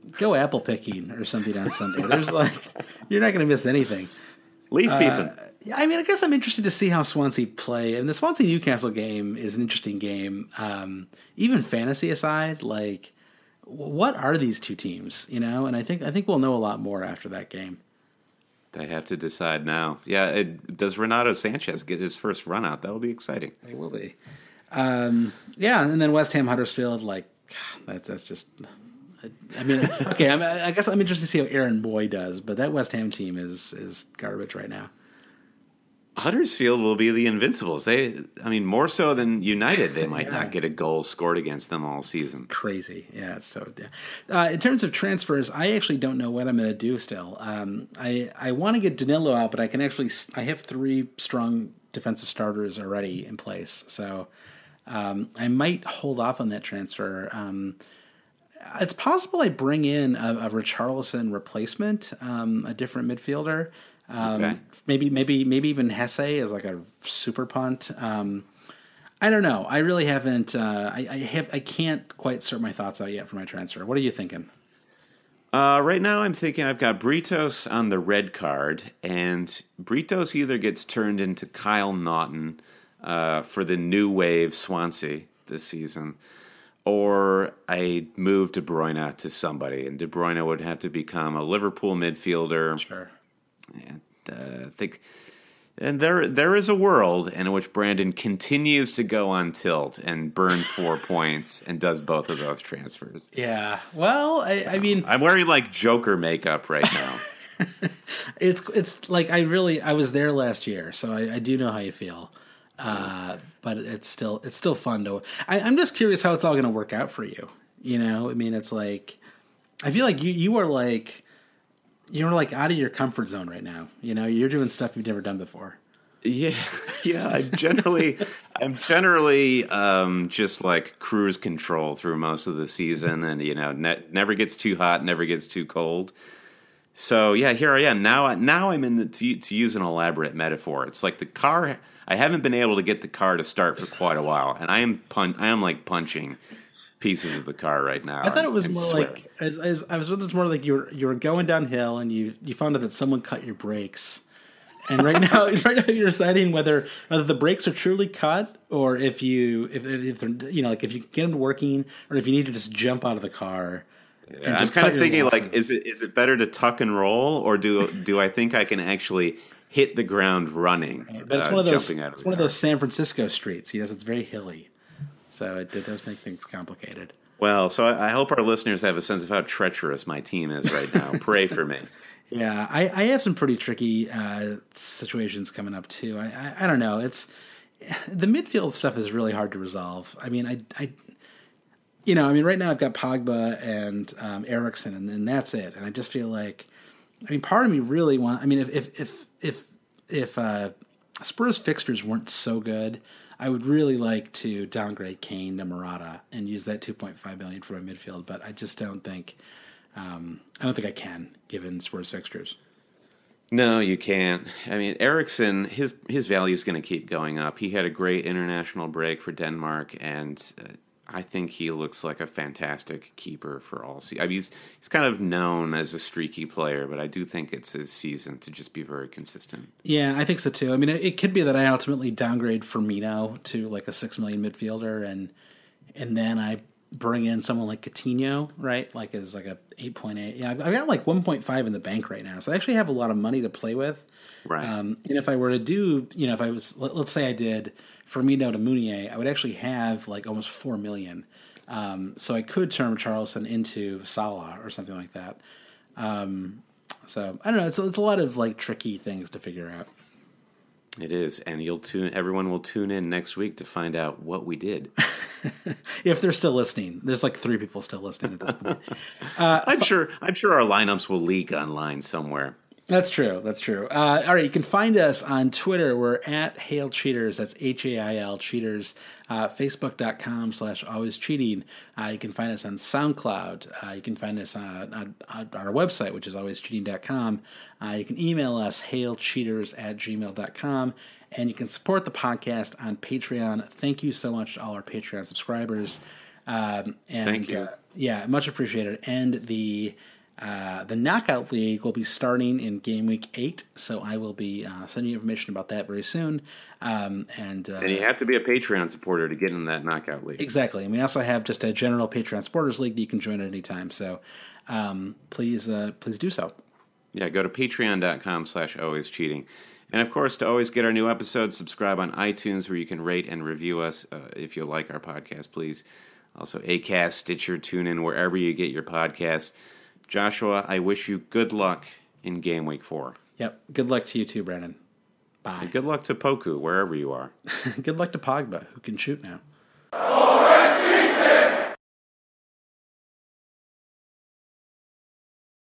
go apple picking or something on Sunday. There's like you're not going to miss anything. Leaf peeping. Uh, I mean, I guess I'm interested to see how Swansea play. And the Swansea Newcastle game is an interesting game. Um, even fantasy aside, like, what are these two teams? You know, and I think I think we'll know a lot more after that game. They have to decide now. Yeah, it, does Renato Sanchez get his first run out? That'll be exciting. It will be. Um, yeah, and then West Ham Huddersfield, like that's that's just. I mean, okay. I'm, I guess I'm interested to see how Aaron Boy does, but that West Ham team is is garbage right now. Huddersfield will be the Invincibles. They, I mean, more so than United, they might yeah. not get a goal scored against them all season. Crazy, yeah. It's so. Yeah. Uh, in terms of transfers, I actually don't know what I'm going to do. Still, um, I I want to get Danilo out, but I can actually. I have three strong defensive starters already in place, so um, I might hold off on that transfer. Um, it's possible I bring in a, a Richarlison replacement, um, a different midfielder. Um, okay. Maybe, maybe, maybe even Hesse as like a super punt. Um, I don't know. I really haven't. Uh, I, I have. I can't quite sort my thoughts out yet for my transfer. What are you thinking? Uh, right now, I'm thinking I've got Britos on the red card, and Britos either gets turned into Kyle Naughton uh, for the new wave Swansea this season, or I move De Bruyne to somebody, and De Bruyne would have to become a Liverpool midfielder. Sure. And uh, I think, and there there is a world in which Brandon continues to go on tilt and burns four points and does both of those transfers. Yeah. Well, I, I mean, I'm wearing like Joker makeup right now. it's it's like I really I was there last year, so I, I do know how you feel. Uh, but it's still it's still fun to. I, I'm just curious how it's all going to work out for you. You know, I mean, it's like I feel like you you are like. You're like out of your comfort zone right now. You know, you're doing stuff you've never done before. Yeah, yeah. I generally, I'm generally um, just like cruise control through most of the season, and you know, ne- never gets too hot, never gets too cold. So yeah, here I am now. Now I'm in the to, to use an elaborate metaphor. It's like the car. I haven't been able to get the car to start for quite a while, and I am pun- I am like punching pieces of the car right now. I thought it was I'm more swearing. like as, as, I was. It was more like you were you were going downhill and you you found out that someone cut your brakes, and right now right now you're deciding whether whether the brakes are truly cut or if you if if they're you know like if you get them working or if you need to just jump out of the car. Yeah, and just I'm kind cut of thinking losses. like, is it is it better to tuck and roll or do do I think I can actually hit the ground running? Right. But it's uh, one of those jumping out of it's the one of car. those San Francisco streets. Yes, it's very hilly, so it, it does make things complicated. Well, so I hope our listeners have a sense of how treacherous my team is right now. Pray for me. Yeah, I, I have some pretty tricky uh, situations coming up too. I, I I don't know. It's the midfield stuff is really hard to resolve. I mean, I I you know, I mean, right now I've got Pogba and um, Eriksen, and, and that's it. And I just feel like, I mean, part of me really want. I mean, if if if if if uh, Spurs fixtures weren't so good, I would really like to downgrade Kane to Morata and use that two point five million for my midfield, but I just don't think um, I don't think I can given Spurs fixtures. No, you can't. I mean, Eriksen, his his value is going to keep going up. He had a great international break for Denmark, and uh, I think he looks like a fantastic keeper for all season. I mean, he's he's kind of known as a streaky player, but I do think it's his season to just be very consistent. Yeah, I think so too. I mean, it, it could be that I ultimately downgrade Firmino to like a six million midfielder, and and then I bring in someone like Coutinho, right? Like as like a eight point eight. Yeah, I've, I've got like one point five in the bank right now, so I actually have a lot of money to play with. Right. Um, and if I were to do, you know, if I was, let, let's say I did Firmino to Meunier, I would actually have like almost four million. Um, so I could turn Charleston into Salah or something like that. Um, so I don't know. It's it's a lot of like tricky things to figure out. It is, and you'll tune. Everyone will tune in next week to find out what we did. If they're still listening, there's like three people still listening at this point. Uh, I'm sure. I'm sure our lineups will leak online somewhere. That's true. That's true. Uh, all right, you can find us on Twitter. We're at Hail Cheaters. That's H A I L Cheaters. Uh, Facebook.com slash Always Cheating. Uh, you can find us on SoundCloud. Uh, you can find us on, on, on our website, which is always cheating dot com. Uh, you can email us hailcheaters at gmail dot com. And you can support the podcast on Patreon. Thank you so much to all our Patreon subscribers. Um, and Thank you. Uh, yeah, much appreciated. And the uh, the Knockout League will be starting in Game Week eight, so I will be uh, sending you information about that very soon. Um, and uh, And you have to be a Patreon supporter to get in that Knockout League. Exactly. And we also have just a general Patreon supporters league that you can join at any time. So um, please, uh, please do so. Yeah, go to patreon.com slash always cheating. And of course, to always get our new episodes, subscribe on iTunes where you can rate and review us. Uh, if you like our podcast, please. Also, Acast, Stitcher, TuneIn, wherever you get your podcasts. Joshua, I wish you good luck in Game Week four. Yep. Good luck to you too, Brandon. Bye. And good luck to Poku, wherever you are. Good luck to Pogba, who can shoot now. Always cheating!